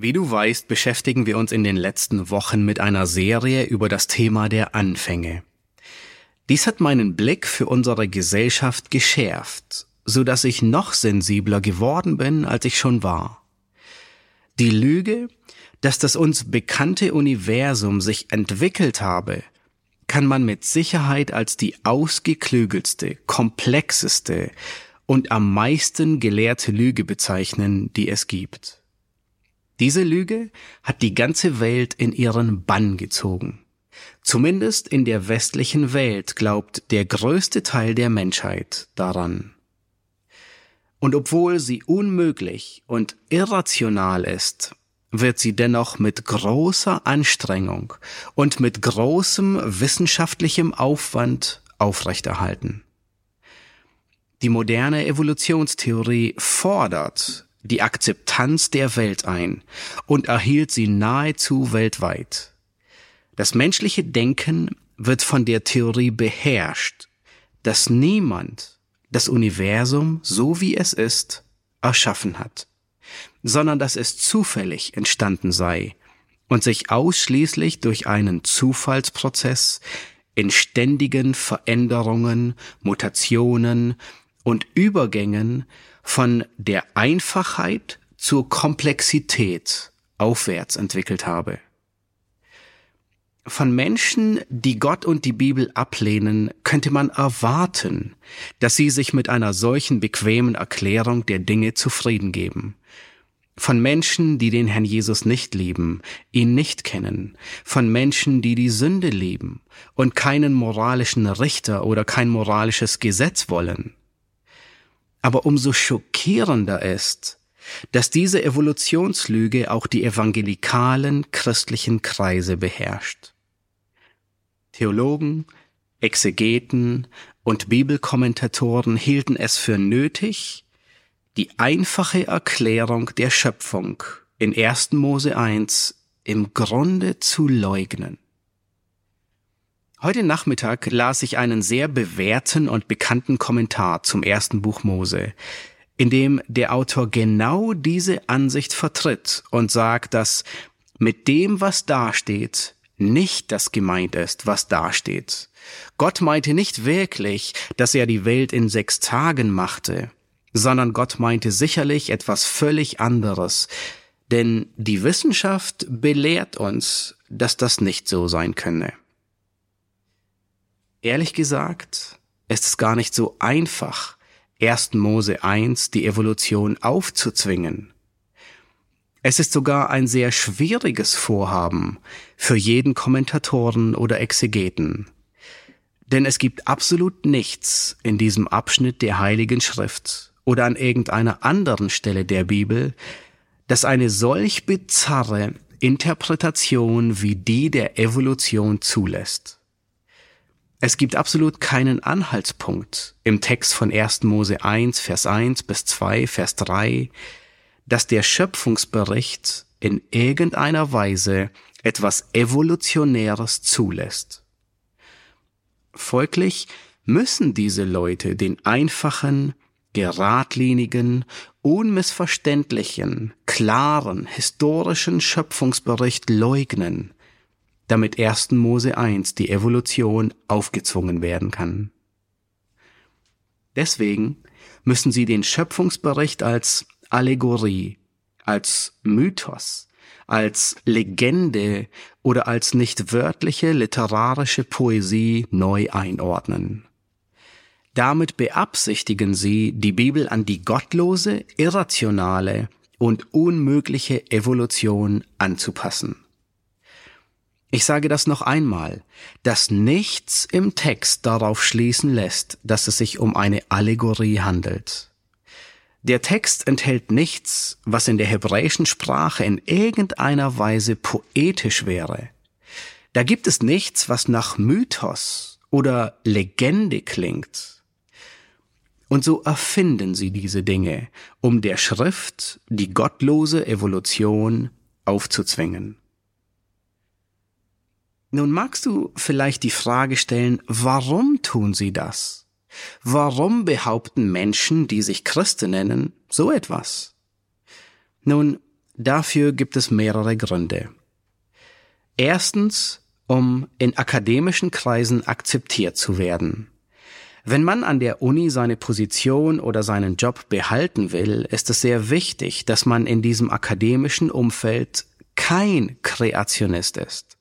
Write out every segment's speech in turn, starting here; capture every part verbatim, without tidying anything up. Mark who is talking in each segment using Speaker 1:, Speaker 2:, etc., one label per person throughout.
Speaker 1: Wie du weißt, beschäftigen wir uns in den letzten Wochen mit einer Serie über das Thema der Anfänge. Dies hat meinen Blick für unsere Gesellschaft geschärft, so dass ich noch sensibler geworden bin, als ich schon war. Die Lüge, dass das uns bekannte Universum sich entwickelt habe, kann man mit Sicherheit als die ausgeklügelste, komplexeste und am meisten gelehrte Lüge bezeichnen, die es gibt. Diese Lüge hat die ganze Welt in ihren Bann gezogen. Zumindest in der westlichen Welt glaubt der größte Teil der Menschheit daran. Und obwohl sie unmöglich und irrational ist, wird sie dennoch mit großer Anstrengung und mit großem wissenschaftlichem Aufwand aufrechterhalten. Die moderne Evolutionstheorie fordert die Akzeptanz der Welt ein und erhielt sie nahezu weltweit. Das menschliche Denken wird von der Theorie beherrscht, dass niemand das Universum, so wie es ist, erschaffen hat, sondern dass es zufällig entstanden sei und sich ausschließlich durch einen Zufallsprozess in ständigen Veränderungen, Mutationen und Übergängen von der Einfachheit zur Komplexität aufwärts entwickelt habe. Von Menschen, die Gott und die Bibel ablehnen, könnte man erwarten, dass sie sich mit einer solchen bequemen Erklärung der Dinge zufrieden geben. Von Menschen, die den Herrn Jesus nicht lieben, ihn nicht kennen, von Menschen, die die Sünde lieben und keinen moralischen Richter oder kein moralisches Gesetz wollen. Aber umso schockierender ist, dass diese Evolutionslüge auch die evangelikalen christlichen Kreise beherrscht. Theologen, Exegeten und Bibelkommentatoren hielten es für nötig, die einfache Erklärung der Schöpfung in erster Mose eins im Grunde zu leugnen. Heute Nachmittag las ich einen sehr bewährten und bekannten Kommentar zum ersten Buch Mose, in dem der Autor genau diese Ansicht vertritt und sagt, dass mit dem, was dasteht, nicht das gemeint ist, was dasteht. Gott meinte nicht wirklich, dass er die Welt in sechs Tagen machte, sondern Gott meinte sicherlich etwas völlig anderes, denn die Wissenschaft belehrt uns, dass das nicht so sein könne. Ehrlich gesagt, ist es gar nicht so einfach, erster Mose eins die Evolution aufzuzwingen. Es ist sogar ein sehr schwieriges Vorhaben für jeden Kommentatoren oder Exegeten. Denn es gibt absolut nichts in diesem Abschnitt der Heiligen Schrift oder an irgendeiner anderen Stelle der Bibel, das eine solch bizarre Interpretation wie die der Evolution zulässt. Es gibt absolut keinen Anhaltspunkt im Text von erster Mose eins, Vers eins bis zwei, Vers drei, dass der Schöpfungsbericht in irgendeiner Weise etwas Evolutionäres zulässt. Folglich müssen diese Leute den einfachen, geradlinigen, unmissverständlichen, klaren, historischen Schöpfungsbericht leugnen, damit erster Mose eins die Evolution aufgezwungen werden kann. Deswegen müssen sie den Schöpfungsbericht als Allegorie, als Mythos, als Legende oder als nicht wörtliche literarische Poesie neu einordnen. Damit beabsichtigen sie, die Bibel an die gottlose, irrationale und unmögliche Evolution anzupassen. Ich sage das noch einmal, dass nichts im Text darauf schließen lässt, dass es sich um eine Allegorie handelt. Der Text enthält nichts, was in der hebräischen Sprache in irgendeiner Weise poetisch wäre. Da gibt es nichts, was nach Mythos oder Legende klingt. Und so erfinden sie diese Dinge, um der Schrift die gottlose Evolution aufzuzwingen. Nun magst du vielleicht die Frage stellen, warum tun sie das? Warum behaupten Menschen, die sich Christen nennen, so etwas? Nun, Dafür gibt es mehrere Gründe. Erstens, um in akademischen Kreisen akzeptiert zu werden. Wenn man an der Uni seine Position oder seinen Job behalten will, ist es sehr wichtig, dass man in diesem akademischen Umfeld kein Kreationist ist.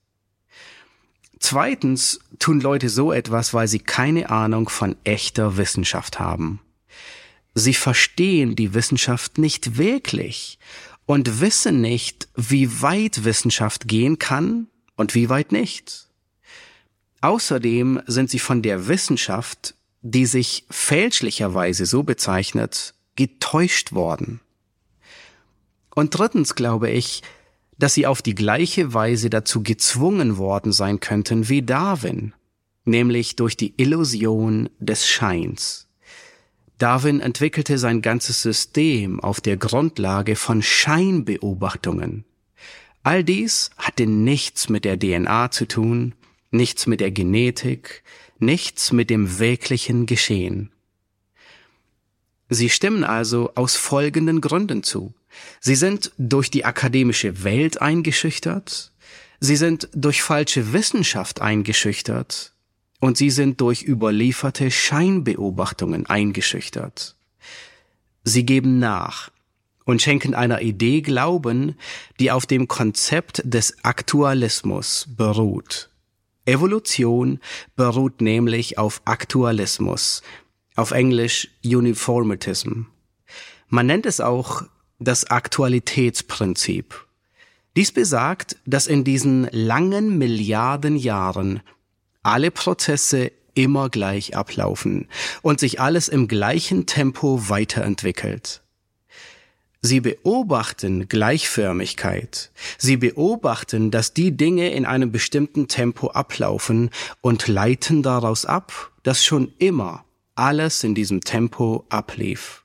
Speaker 1: Zweitens tun Leute so etwas, weil sie keine Ahnung von echter Wissenschaft haben. Sie verstehen die Wissenschaft nicht wirklich und wissen nicht, wie weit Wissenschaft gehen kann und wie weit nicht. Außerdem sind sie von der Wissenschaft, die sich fälschlicherweise so bezeichnet, getäuscht worden. Und drittens glaube ich, dass sie auf die gleiche Weise dazu gezwungen worden sein könnten wie Darwin, nämlich durch die Illusion des Scheins. Darwin entwickelte sein ganzes System auf der Grundlage von Scheinbeobachtungen. All dies hatte nichts mit der D N A zu tun, nichts mit der Genetik, nichts mit dem wirklichen Geschehen. Sie stimmen also aus folgenden Gründen zu. Sie sind durch die akademische Welt eingeschüchtert, sie sind durch falsche Wissenschaft eingeschüchtert und sie sind durch überlieferte Scheinbeobachtungen eingeschüchtert. Sie geben nach und schenken einer Idee Glauben, die auf dem Konzept des Aktualismus beruht. Evolution beruht nämlich auf Aktualismus, auf Englisch Uniformitism. Man nennt es auch das Aktualitätsprinzip. Dies besagt, dass in diesen langen Milliarden Jahren alle Prozesse immer gleich ablaufen und sich alles im gleichen Tempo weiterentwickelt. Sie beobachten Gleichförmigkeit. Sie beobachten, dass die Dinge in einem bestimmten Tempo ablaufen und leiten daraus ab, dass schon immer alles in diesem Tempo ablief.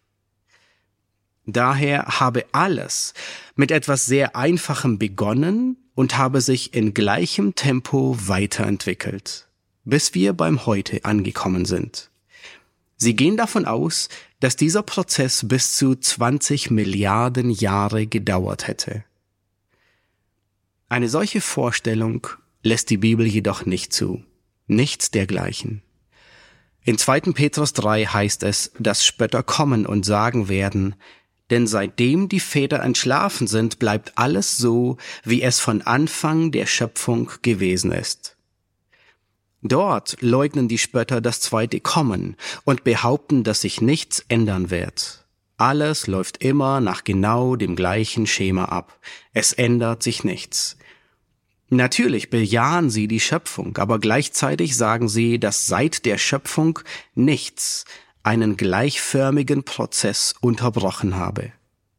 Speaker 1: Daher habe alles mit etwas sehr Einfachem begonnen und habe sich in gleichem Tempo weiterentwickelt, bis wir beim Heute angekommen sind. Sie gehen davon aus, dass dieser Prozess bis zu zwanzig Milliarden Jahre gedauert hätte. Eine solche Vorstellung lässt die Bibel jedoch nicht zu. Nichts dergleichen. In zweiten Petrus drei heißt es, dass Spötter kommen und sagen werden, denn seitdem die Väter entschlafen sind, bleibt alles so, wie es von Anfang der Schöpfung gewesen ist. Dort leugnen die Spötter das zweite Kommen und behaupten, dass sich nichts ändern wird. Alles läuft immer nach genau dem gleichen Schema ab. Es ändert sich nichts. Natürlich bejahen sie die Schöpfung, aber gleichzeitig sagen sie, dass seit der Schöpfung nichts einen gleichförmigen Prozess unterbrochen habe.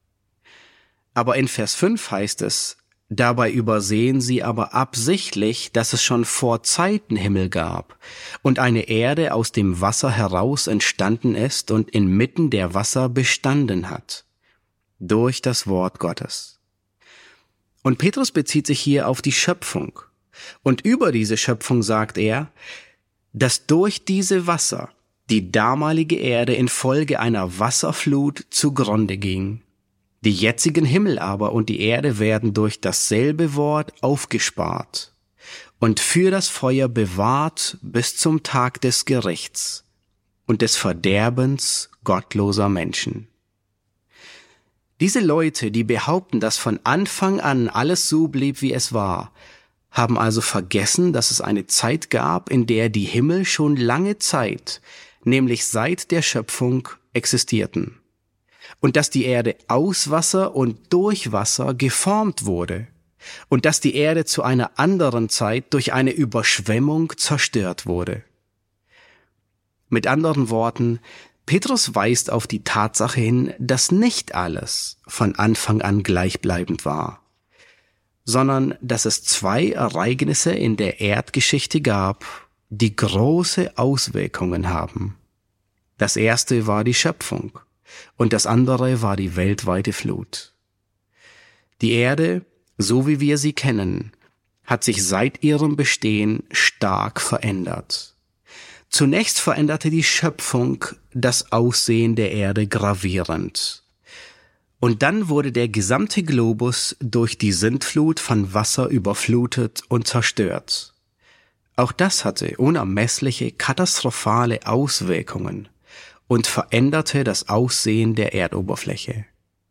Speaker 1: Aber in Vers fünf heißt es, dabei übersehen sie aber absichtlich, dass es schon vor Zeiten Himmel gab und eine Erde aus dem Wasser heraus entstanden ist und inmitten der Wasser bestanden hat, durch das Wort Gottes. Und Petrus bezieht sich hier auf die Schöpfung. Und über diese Schöpfung sagt er, dass durch diese Wasser die damalige Erde infolge einer Wasserflut zugrunde ging. Die jetzigen Himmel aber und die Erde werden durch dasselbe Wort aufgespart und für das Feuer bewahrt bis zum Tag des Gerichts und des Verderbens gottloser Menschen. Diese Leute, die behaupten, dass von Anfang an alles so blieb, wie es war, haben also vergessen, dass es eine Zeit gab, in der die Himmel schon lange Zeit, nämlich seit der Schöpfung, existierten. Und dass die Erde aus Wasser und durch Wasser geformt wurde und dass die Erde zu einer anderen Zeit durch eine Überschwemmung zerstört wurde. Mit anderen Worten, Petrus weist auf die Tatsache hin, dass nicht alles von Anfang an gleichbleibend war, sondern dass es zwei Ereignisse in der Erdgeschichte gab, die große Auswirkungen haben. Das erste war die Schöpfung. Und das andere war die weltweite Flut. Die Erde, so wie wir sie kennen, hat sich seit ihrem Bestehen stark verändert. Zunächst veränderte die Schöpfung das Aussehen der Erde gravierend. Und dann wurde der gesamte Globus durch die Sintflut von Wasser überflutet und zerstört. Auch das hatte unermessliche, katastrophale Auswirkungen und veränderte das Aussehen der Erdoberfläche.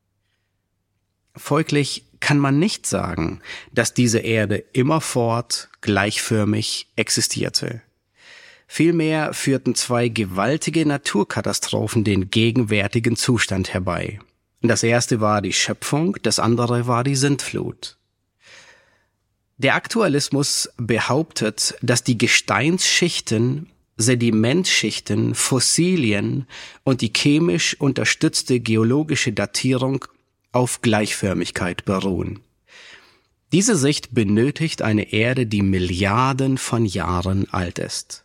Speaker 1: Folglich kann man nicht sagen, dass diese Erde immerfort gleichförmig existierte. Vielmehr führten zwei gewaltige Naturkatastrophen den gegenwärtigen Zustand herbei. Das erste war die Schöpfung, das andere war die Sintflut. Der Aktualismus behauptet, dass die Gesteinsschichten, Sedimentschichten, Fossilien und die chemisch unterstützte geologische Datierung auf Gleichförmigkeit beruhen. Diese Sicht benötigt eine Erde, die Milliarden von Jahren alt ist.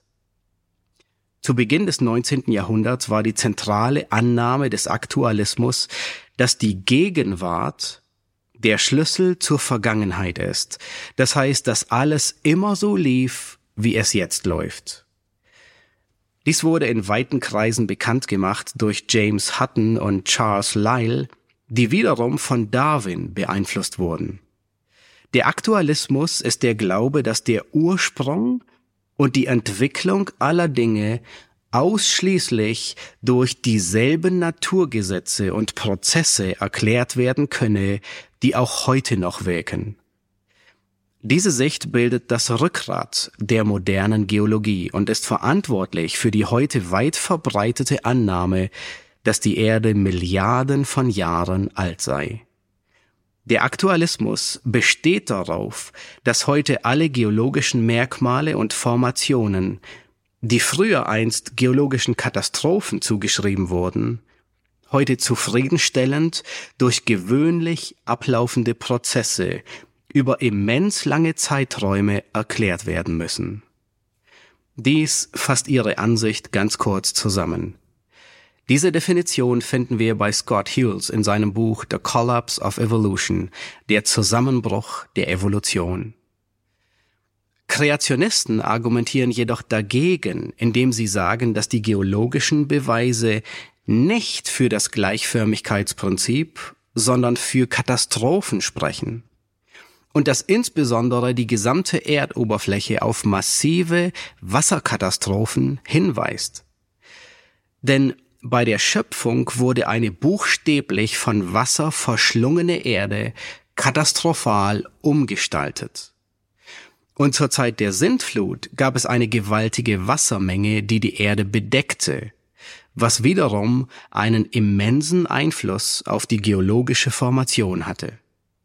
Speaker 1: Zu Beginn des neunzehnten Jahrhunderts war die zentrale Annahme des Aktualismus, dass die Gegenwart der Schlüssel zur Vergangenheit ist. Das heißt, dass alles immer so lief, wie es jetzt läuft. Dies wurde in weiten Kreisen bekannt gemacht durch James Hutton und Charles Lyell, die wiederum von Darwin beeinflusst wurden. Der Aktualismus ist der Glaube, dass der Ursprung und die Entwicklung aller Dinge ausschließlich durch dieselben Naturgesetze und Prozesse erklärt werden könne, die auch heute noch wirken. Diese Sicht bildet das Rückgrat der modernen Geologie und ist verantwortlich für die heute weit verbreitete Annahme, dass die Erde Milliarden von Jahren alt sei. Der Aktualismus besteht darauf, dass heute alle geologischen Merkmale und Formationen, die früher einst geologischen Katastrophen zugeschrieben wurden, heute zufriedenstellend durch gewöhnlich ablaufende Prozesse über immens lange Zeiträume erklärt werden müssen. Dies fasst ihre Ansicht ganz kurz zusammen. Diese Definition finden wir bei Scott Hughes in seinem Buch The Collapse of Evolution, der Zusammenbruch der Evolution. Kreationisten argumentieren jedoch dagegen, indem sie sagen, dass die geologischen Beweise nicht für das Gleichförmigkeitsprinzip, sondern für Katastrophen sprechen. Und dass insbesondere die gesamte Erdoberfläche auf massive Wasserkatastrophen hinweist. Denn bei der Schöpfung wurde eine buchstäblich von Wasser verschlungene Erde katastrophal umgestaltet. Und zur Zeit der Sintflut gab es eine gewaltige Wassermenge, die die Erde bedeckte, was wiederum einen immensen Einfluss auf die geologische Formation hatte.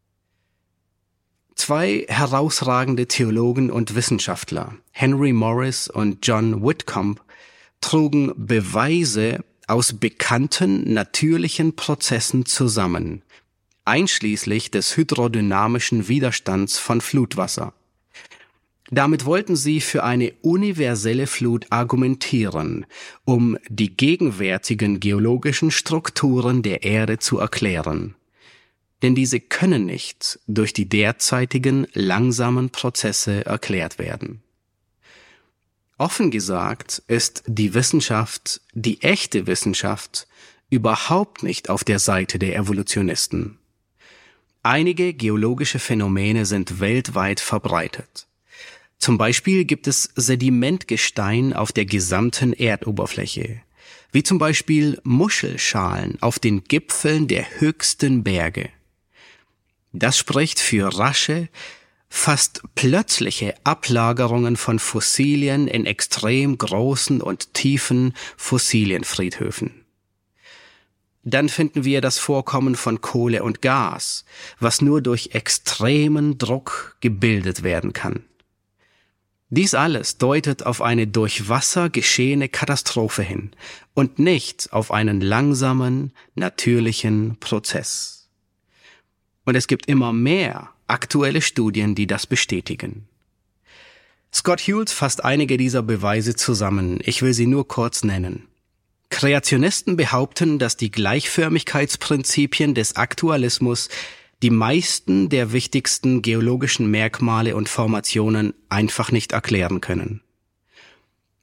Speaker 1: Zwei herausragende Theologen und Wissenschaftler, Henry Morris und John Whitcomb, trugen Beweise aus bekannten natürlichen Prozessen zusammen, einschließlich des hydrodynamischen Widerstands von Flutwasser. Damit wollten sie für eine universelle Flut argumentieren, um die gegenwärtigen geologischen Strukturen der Erde zu erklären. Denn diese können nicht durch die derzeitigen langsamen Prozesse erklärt werden. Offen gesagt ist die Wissenschaft, die echte Wissenschaft, überhaupt nicht auf der Seite der Evolutionisten. Einige geologische Phänomene sind weltweit verbreitet. Zum Beispiel gibt es Sedimentgestein auf der gesamten Erdoberfläche, wie zum Beispiel Muschelschalen auf den Gipfeln der höchsten Berge. Das spricht für rasche, fast plötzliche Ablagerungen von Fossilien in extrem großen und tiefen Fossilienfriedhöfen. Dann finden wir das Vorkommen von Kohle und Gas, was nur durch extremen Druck gebildet werden kann. Dies alles deutet auf eine durch Wasser geschehene Katastrophe hin und nicht auf einen langsamen, natürlichen Prozess. Und es gibt immer mehr aktuelle Studien, die das bestätigen. Scott Hughes fasst einige dieser Beweise zusammen. Ich will sie nur kurz nennen. Kreationisten behaupten, dass die Gleichförmigkeitsprinzipien des Aktualismus die meisten der wichtigsten geologischen Merkmale und Formationen einfach nicht erklären können.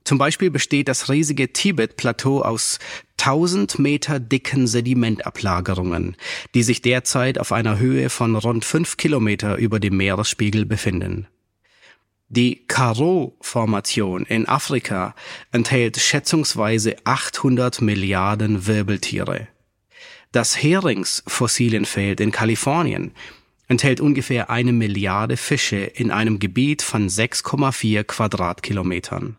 Speaker 1: Zum Beispiel besteht das riesige Tibet-Plateau aus tausend Meter dicken Sedimentablagerungen, die sich derzeit auf einer Höhe von rund fünf Kilometer über dem Meeresspiegel befinden. Die Karoo-Formation in Afrika enthält schätzungsweise achthundert Milliarden Wirbeltiere. Das Heringsfossilienfeld in Kalifornien enthält ungefähr eine Milliarde Fische in einem Gebiet von sechs Komma vier Quadratkilometern.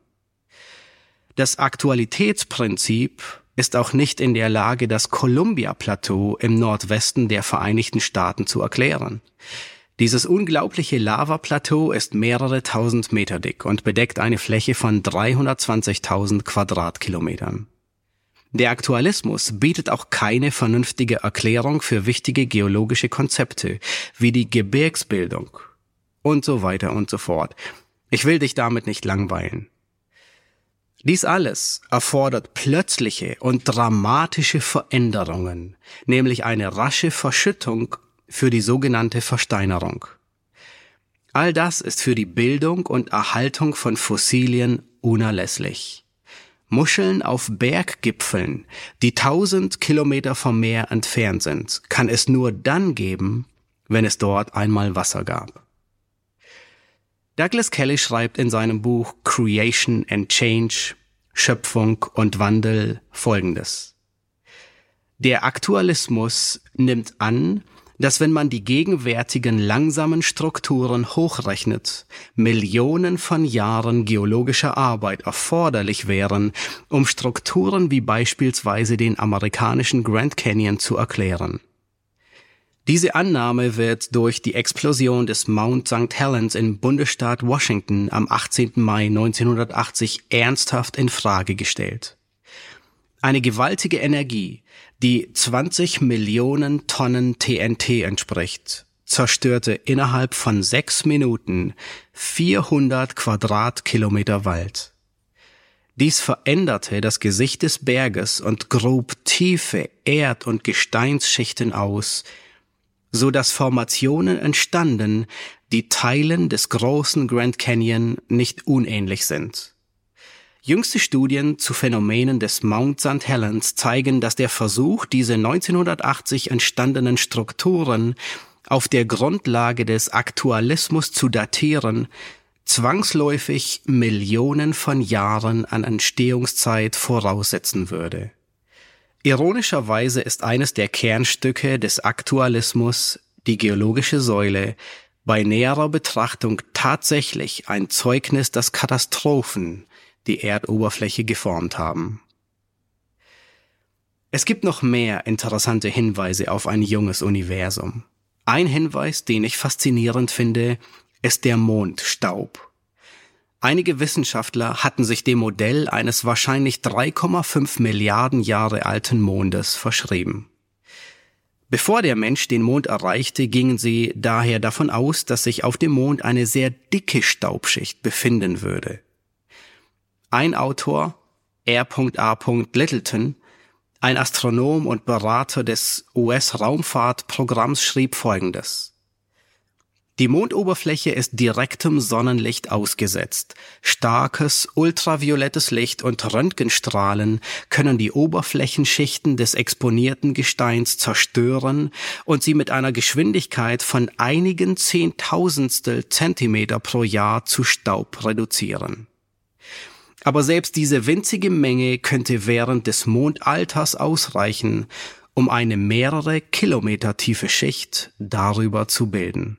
Speaker 1: Das Aktualitätsprinzip ist auch nicht in der Lage, das Columbia-Plateau im Nordwesten der Vereinigten Staaten zu erklären. Dieses unglaubliche Lavaplateau ist mehrere tausend Meter dick und bedeckt eine Fläche von dreihundertzwanzigtausend Quadratkilometern. Der Aktualismus bietet auch keine vernünftige Erklärung für wichtige geologische Konzepte, wie die Gebirgsbildung und so weiter und so fort. Ich will dich damit nicht langweilen. Dies alles erfordert plötzliche und dramatische Veränderungen, nämlich eine rasche Verschüttung für die sogenannte Versteinerung. All das ist für die Bildung und Erhaltung von Fossilien unerlässlich. Muscheln auf Berggipfeln, die tausend Kilometer vom Meer entfernt sind, kann es nur dann geben, wenn es dort einmal Wasser gab. Douglas Kelly schreibt in seinem Buch Creation and Change, Schöpfung und Wandel Folgendes. Der Aktualismus nimmt an, dass wenn man die gegenwärtigen langsamen Strukturen hochrechnet, Millionen von Jahren geologischer Arbeit erforderlich wären, um Strukturen wie beispielsweise den amerikanischen Grand Canyon zu erklären. Diese Annahme wird durch die Explosion des Mount Sankt Helens im Bundesstaat Washington am achtzehnten Mai neunzehnhundertachtzig ernsthaft in Frage gestellt. Eine gewaltige Energie, die zwanzig Millionen Tonnen T N T entspricht, zerstörte innerhalb von sechs Minuten vierhundert Quadratkilometer Wald. Dies veränderte das Gesicht des Berges und grub tiefe Erd- und Gesteinsschichten aus, so dass Formationen entstanden, die Teilen des großen Grand Canyon nicht unähnlich sind. Jüngste Studien zu Phänomenen des Mount Sankt Helens zeigen, dass der Versuch, diese neunzehnhundertachtzig entstandenen Strukturen auf der Grundlage des Aktualismus zu datieren, zwangsläufig Millionen von Jahren an Entstehungszeit voraussetzen würde. Ironischerweise ist eines der Kernstücke des Aktualismus, die geologische Säule, bei näherer Betrachtung tatsächlich ein Zeugnis, dass Katastrophen die Erdoberfläche geformt haben. Es gibt noch mehr interessante Hinweise auf ein junges Universum. Ein Hinweis, den ich faszinierend finde, ist der Mondstaub. Einige Wissenschaftler hatten sich dem Modell eines wahrscheinlich drei Komma fünf Milliarden Jahre alten Mondes verschrieben. Bevor der Mensch den Mond erreichte, gingen sie daher davon aus, dass sich auf dem Mond eine sehr dicke Staubschicht befinden würde. Ein Autor, R A Littleton, ein Astronom und Berater des U S-Raumfahrtprogramms, schrieb Folgendes. Die Mondoberfläche ist direktem Sonnenlicht ausgesetzt. Starkes ultraviolettes Licht und Röntgenstrahlen können die Oberflächenschichten des exponierten Gesteins zerstören und sie mit einer Geschwindigkeit von einigen Zehntausendstel Zentimeter pro Jahr zu Staub reduzieren. Aber selbst diese winzige Menge könnte während des Mondalters ausreichen, um eine mehrere Kilometer tiefe Schicht darüber zu bilden.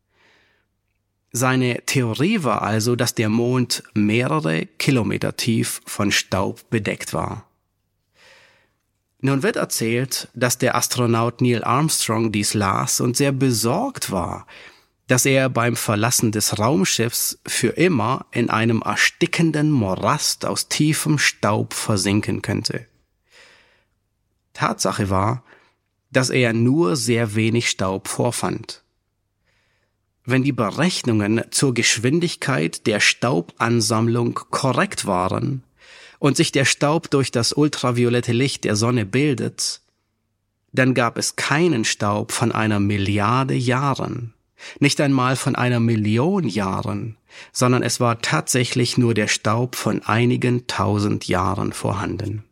Speaker 1: Seine Theorie war also, dass der Mond mehrere Kilometer tief von Staub bedeckt war. Nun wird erzählt, dass der Astronaut Neil Armstrong dies las und sehr besorgt war, dass er beim Verlassen des Raumschiffs für immer in einem erstickenden Morast aus tiefem Staub versinken könnte. Tatsache war, dass er nur sehr wenig Staub vorfand. Wenn die Berechnungen zur Geschwindigkeit der Staubansammlung korrekt waren und sich der Staub durch das ultraviolette Licht der Sonne bildet, dann gab es keinen Staub von einer Milliarde Jahren, nicht einmal von einer Million Jahren, sondern es war tatsächlich nur der Staub von einigen tausend Jahren vorhanden.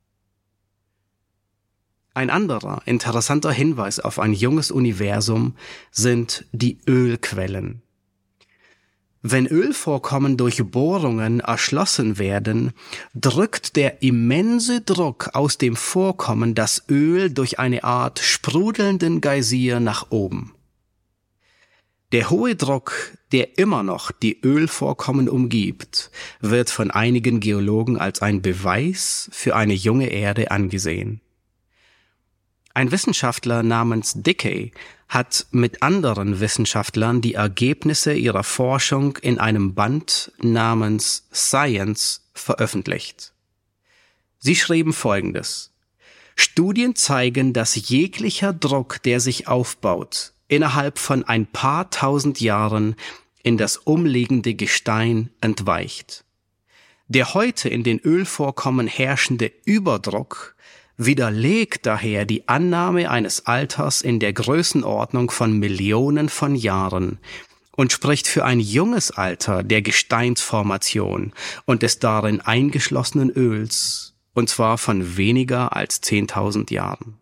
Speaker 1: Ein anderer interessanter Hinweis auf ein junges Universum sind die Ölquellen. Wenn Ölvorkommen durch Bohrungen erschlossen werden, drückt der immense Druck aus dem Vorkommen das Öl durch eine Art sprudelnden Geysir nach oben. Der hohe Druck, der immer noch die Ölvorkommen umgibt, wird von einigen Geologen als ein Beweis für eine junge Erde angesehen. Ein Wissenschaftler namens Dickey hat mit anderen Wissenschaftlern die Ergebnisse ihrer Forschung in einem Band namens Science veröffentlicht. Sie schrieben Folgendes: Studien zeigen, dass jeglicher Druck, der sich aufbaut, innerhalb von ein paar tausend Jahren in das umliegende Gestein entweicht. Der heute in den Ölvorkommen herrschende Überdruck widerlegt daher die Annahme eines Alters in der Größenordnung von Millionen von Jahren und spricht für ein junges Alter der Gesteinsformation und des darin eingeschlossenen Öls, und zwar von weniger als zehntausend Jahren.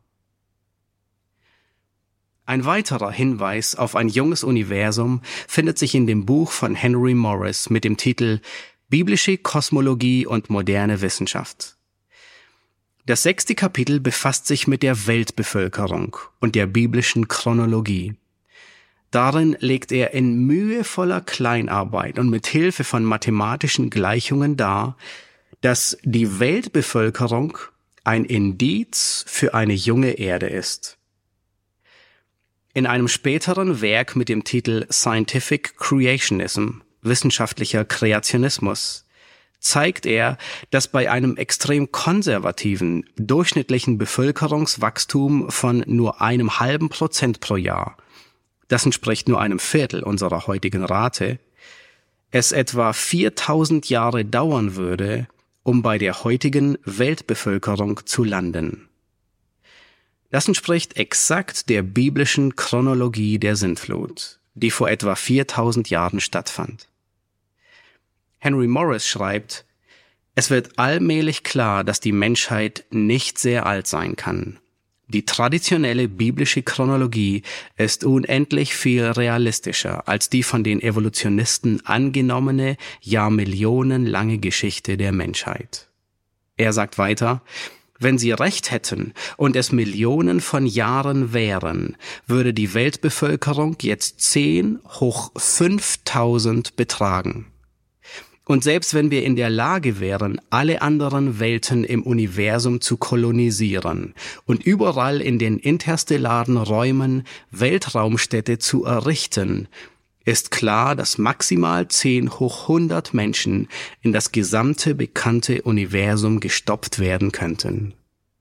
Speaker 1: Ein weiterer Hinweis auf ein junges Universum findet sich in dem Buch von Henry Morris mit dem Titel Biblische Kosmologie und moderne Wissenschaft. Das sechste Kapitel befasst sich mit der Weltbevölkerung und der biblischen Chronologie. Darin legt er in mühevoller Kleinarbeit und mit Hilfe von mathematischen Gleichungen dar, dass die Weltbevölkerung ein Indiz für eine junge Erde ist. In einem späteren Werk mit dem Titel Scientific Creationism, wissenschaftlicher Kreationismus, zeigt er, dass bei einem extrem konservativen, durchschnittlichen Bevölkerungswachstum von nur einem halben Prozent pro Jahr, das entspricht nur einem Viertel unserer heutigen Rate, es etwa viertausend Jahre dauern würde, um bei der heutigen Weltbevölkerung zu landen. Das entspricht exakt der biblischen Chronologie der Sintflut, die vor etwa viertausend Jahren stattfand. Henry Morris schreibt, es wird allmählich klar, dass die Menschheit nicht sehr alt sein kann. Die traditionelle biblische Chronologie ist unendlich viel realistischer als die von den Evolutionisten angenommene, jahrmillionenlange Geschichte der Menschheit. Er sagt weiter, wenn sie recht hätten und es Millionen von Jahren wären, würde die Weltbevölkerung jetzt zehn hoch fünftausend betragen. Und selbst wenn wir in der Lage wären, alle anderen Welten im Universum zu kolonisieren und überall in den interstellaren Räumen Weltraumstädte zu errichten, ist klar, dass maximal zehn hoch hundert Menschen in das gesamte bekannte Universum gestopft werden könnten.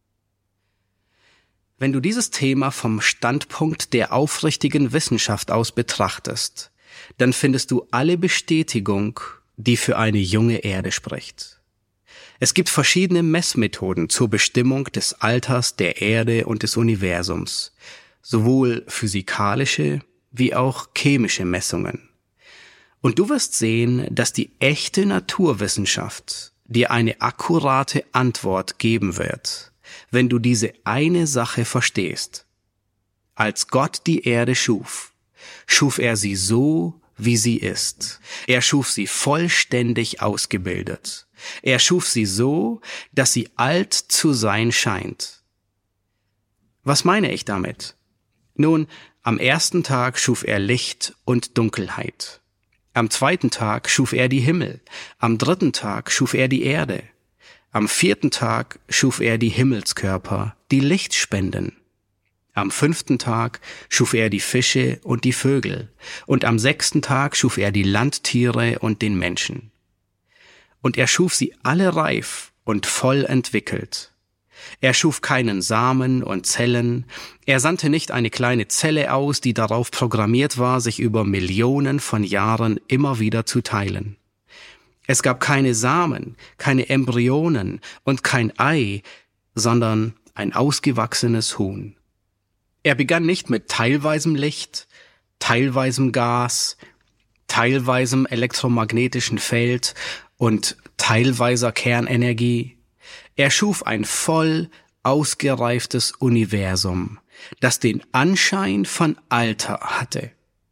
Speaker 1: Wenn du dieses Thema vom Standpunkt der aufrichtigen Wissenschaft aus betrachtest, dann findest du alle Bestätigung, die für eine junge Erde spricht. Es gibt verschiedene Messmethoden zur Bestimmung des Alters der Erde und des Universums, sowohl physikalische wie auch chemische Messungen. Und du wirst sehen, dass die echte Naturwissenschaft dir eine akkurate Antwort geben wird, wenn du diese eine Sache verstehst. Als Gott die Erde schuf, schuf er sie so, wie sie ist. Er schuf sie vollständig ausgebildet. Er schuf sie so, dass sie alt zu sein scheint. Was meine ich damit? Nun, am ersten Tag schuf er Licht und Dunkelheit. Am zweiten Tag schuf er die Himmel. Am dritten Tag schuf er die Erde. Am vierten Tag schuf er die Himmelskörper, die Licht spenden. Am fünften Tag schuf er die Fische und die Vögel, und am sechsten Tag schuf er die Landtiere und den Menschen. Und er schuf sie alle reif und voll entwickelt. Er schuf keinen Samen und Zellen, er sandte nicht eine kleine Zelle aus, die darauf programmiert war, sich über Millionen von Jahren immer wieder zu teilen. Es gab keine Samen, keine Embryonen und kein Ei, sondern ein ausgewachsenes Huhn. Er begann nicht mit teilweisem Licht, teilweisem Gas, teilweisem elektromagnetischen Feld und teilweiser Kernenergie. Er schuf ein voll ausgereiftes Universum, das den Anschein von Alter hatte.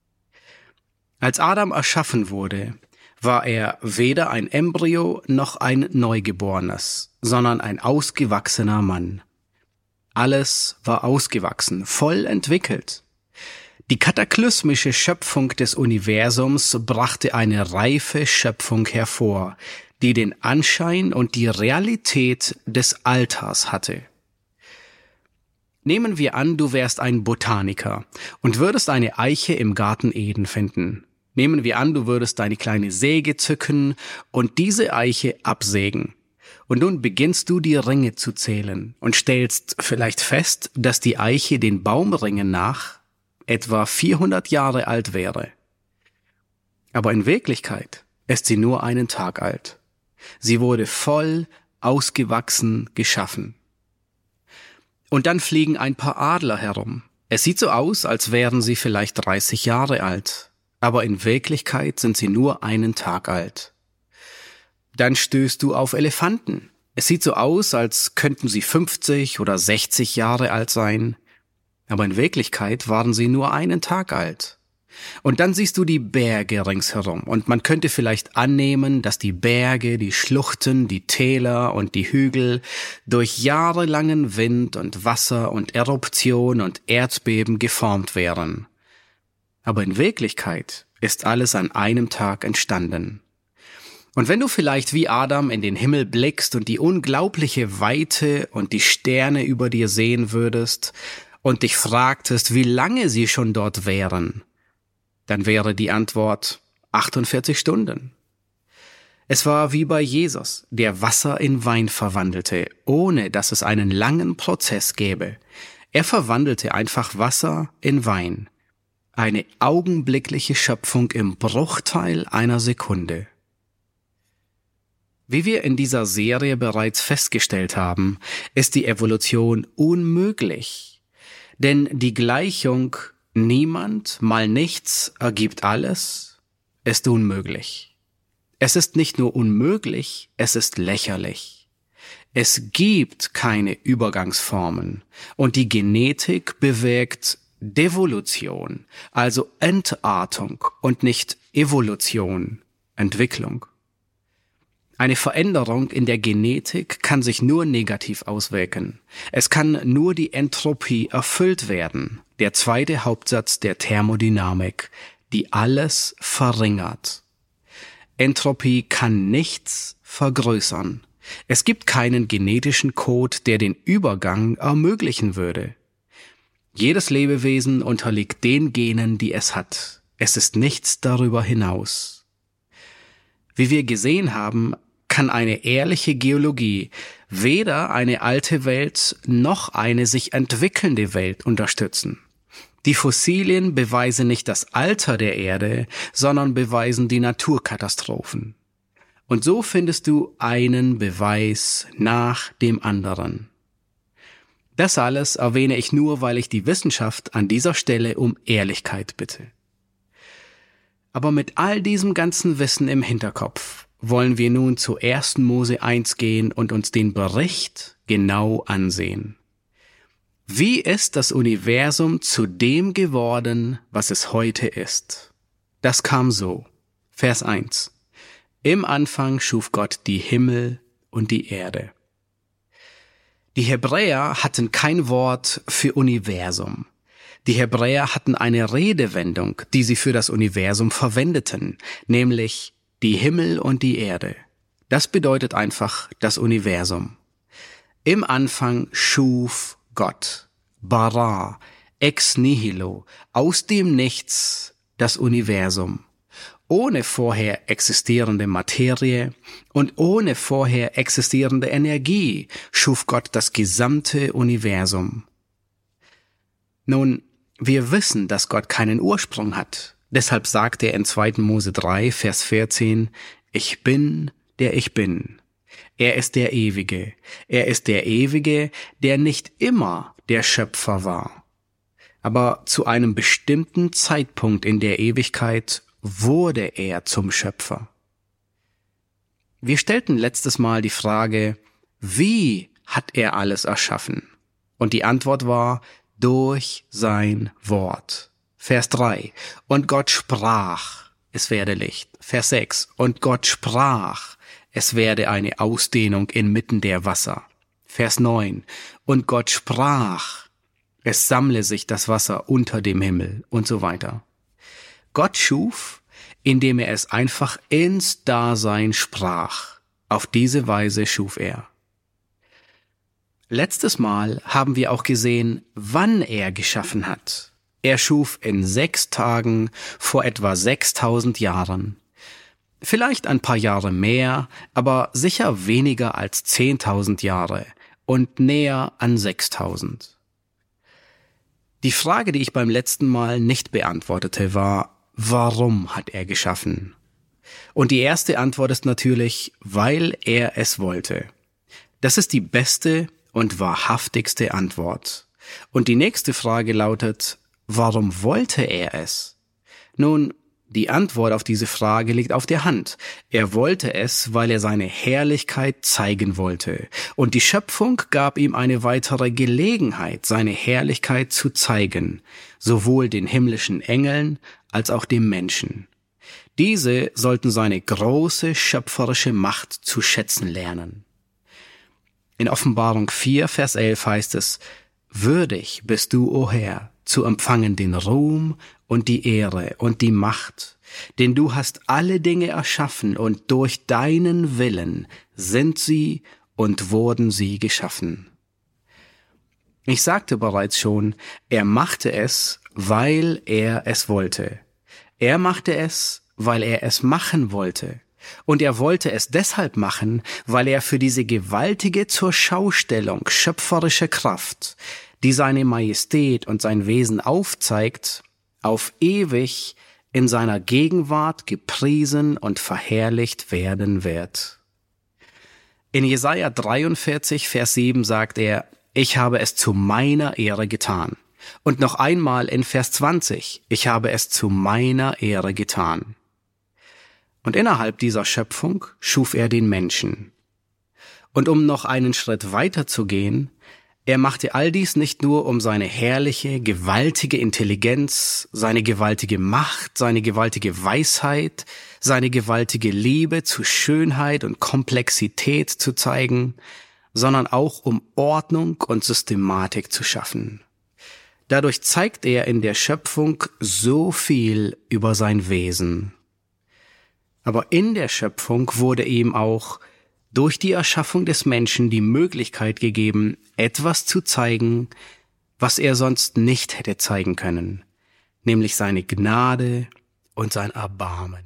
Speaker 1: Als Adam erschaffen wurde, war er weder ein Embryo noch ein Neugeborenes, sondern ein ausgewachsener Mann. Alles war ausgewachsen, voll entwickelt. Die kataklysmische Schöpfung des Universums brachte eine reife Schöpfung hervor, die den Anschein und die Realität des Alters hatte. Nehmen wir an, du wärst ein Botaniker und würdest eine Eiche im Garten Eden finden. Nehmen wir an, du würdest deine kleine Säge zücken und diese Eiche absägen. Und nun beginnst du die Ringe zu zählen und stellst vielleicht fest, dass die Eiche den Baumringen nach etwa vierhundert Jahre alt wäre. Aber in Wirklichkeit ist sie nur einen Tag alt. Sie wurde voll ausgewachsen geschaffen. Und dann fliegen ein paar Adler herum. Es sieht so aus, als wären sie vielleicht dreißig Jahre alt. Aber in Wirklichkeit sind sie nur einen Tag alt. Dann stößt du auf Elefanten. Es sieht so aus, als könnten sie fünfzig oder sechzig Jahre alt sein. Aber in Wirklichkeit waren sie nur einen Tag alt. Und dann siehst du die Berge ringsherum. Und man könnte vielleicht annehmen, dass die Berge, die Schluchten, die Täler und die Hügel durch jahrelangen Wind und Wasser und Eruption und Erdbeben geformt wären. Aber in Wirklichkeit ist alles an einem Tag entstanden. Und wenn du vielleicht wie Adam in den Himmel blickst und die unglaubliche Weite und die Sterne über dir sehen würdest und dich fragtest, wie lange sie schon dort wären, dann wäre die Antwort achtundvierzig Stunden. Es war wie bei Jesus, der Wasser in Wein verwandelte, ohne dass es einen langen Prozess gäbe. Er verwandelte einfach Wasser in Wein. Eine augenblickliche Schöpfung im Bruchteil einer Sekunde. Wie wir in dieser Serie bereits festgestellt haben, ist die Evolution unmöglich. Denn die Gleichung niemand mal nichts ergibt alles ist unmöglich. Es ist nicht nur unmöglich, es ist lächerlich. Es gibt keine Übergangsformen und die Genetik bewirkt Devolution, also Entartung und nicht Evolution, Entwicklung. Eine Veränderung in der Genetik kann sich nur negativ auswirken. Es kann nur die Entropie erfüllt werden, der zweite Hauptsatz der Thermodynamik, die alles verringert. Entropie kann nichts vergrößern. Es gibt keinen genetischen Code, der den Übergang ermöglichen würde. Jedes Lebewesen unterliegt den Genen, die es hat. Es ist nichts darüber hinaus. Wie wir gesehen haben, kann eine ehrliche Geologie weder eine alte Welt noch eine sich entwickelnde Welt unterstützen. Die Fossilien beweisen nicht das Alter der Erde, sondern beweisen die Naturkatastrophen. Und so findest du einen Beweis nach dem anderen. Das alles erwähne ich nur, weil ich die Wissenschaft an dieser Stelle um Ehrlichkeit bitte. Aber mit all diesem ganzen Wissen im Hinterkopf wollen wir nun zu ersten Mose eins gehen und uns den Bericht genau ansehen. Wie ist das Universum zu dem geworden, was es heute ist? Das kam so. Vers eins. Im Anfang schuf Gott die Himmel und die Erde. Die Hebräer hatten kein Wort für Universum. Die Hebräer hatten eine Redewendung, die sie für das Universum verwendeten, nämlich die Himmel und die Erde. Das bedeutet einfach das Universum. Im Anfang schuf Gott, bara, ex nihilo, aus dem Nichts das Universum. Ohne vorher existierende Materie und ohne vorher existierende Energie schuf Gott das gesamte Universum. Nun, wir wissen, dass Gott keinen Ursprung hat. Deshalb sagt er in zweiten Mose drei, Vers vierzehn, Ich bin, der ich bin. Er ist der Ewige. Er ist der Ewige, der nicht immer der Schöpfer war. Aber zu einem bestimmten Zeitpunkt in der Ewigkeit wurde er zum Schöpfer. Wir stellten letztes Mal die Frage, wie hat er alles erschaffen? Und die Antwort war, durch sein Wort. Vers drei. Und Gott sprach, es werde Licht. Vers sechs. Und Gott sprach, es werde eine Ausdehnung inmitten der Wasser. Vers neun. Und Gott sprach, es sammle sich das Wasser unter dem Himmel und so weiter. Gott schuf, indem er es einfach ins Dasein sprach. Auf diese Weise schuf er. Letztes Mal haben wir auch gesehen, wann er geschaffen hat. Er schuf in sechs Tagen vor etwa sechstausend Jahren. Vielleicht ein paar Jahre mehr, aber sicher weniger als zehntausend Jahre und näher an sechstausend. Die Frage, die ich beim letzten Mal nicht beantwortete, war, warum hat er geschaffen? Und die erste Antwort ist natürlich, weil er es wollte. Das ist die beste und wahrhaftigste Antwort. Und die nächste Frage lautet, warum wollte er es? Nun, die Antwort auf diese Frage liegt auf der Hand. Er wollte es, weil er seine Herrlichkeit zeigen wollte. Und die Schöpfung gab ihm eine weitere Gelegenheit, seine Herrlichkeit zu zeigen, sowohl den himmlischen Engeln als auch dem Menschen. Diese sollten seine große schöpferische Macht zu schätzen lernen. In Offenbarung vier, Vers elf heißt es, würdig bist du, o Herr, zu empfangen den Ruhm und die Ehre und die Macht, denn du hast alle Dinge erschaffen und durch deinen Willen sind sie und wurden sie geschaffen. Ich sagte bereits schon, er machte es, weil er es wollte. Er machte es, weil er es machen wollte. Und er wollte es deshalb machen, weil er für diese gewaltige Zurschaustellung schöpferische Kraft, die seine Majestät und sein Wesen aufzeigt, auf ewig in seiner Gegenwart gepriesen und verherrlicht werden wird. In Jesaja dreiundvierzig, Vers sieben sagt er, ich habe es zu meiner Ehre getan. Und noch einmal in Vers zwanzig, ich habe es zu meiner Ehre getan. Und innerhalb dieser Schöpfung schuf er den Menschen. Und um noch einen Schritt weiter zu gehen, er machte all dies nicht nur, um seine herrliche, gewaltige Intelligenz, seine gewaltige Macht, seine gewaltige Weisheit, seine gewaltige Liebe zu Schönheit und Komplexität zu zeigen, sondern auch um Ordnung und Systematik zu schaffen. Dadurch zeigt er in der Schöpfung so viel über sein Wesen. Aber in der Schöpfung wurde ihm auch durch die Erschaffung des Menschen die Möglichkeit gegeben, etwas zu zeigen, was er sonst nicht hätte zeigen können, nämlich seine Gnade und sein Erbarmen.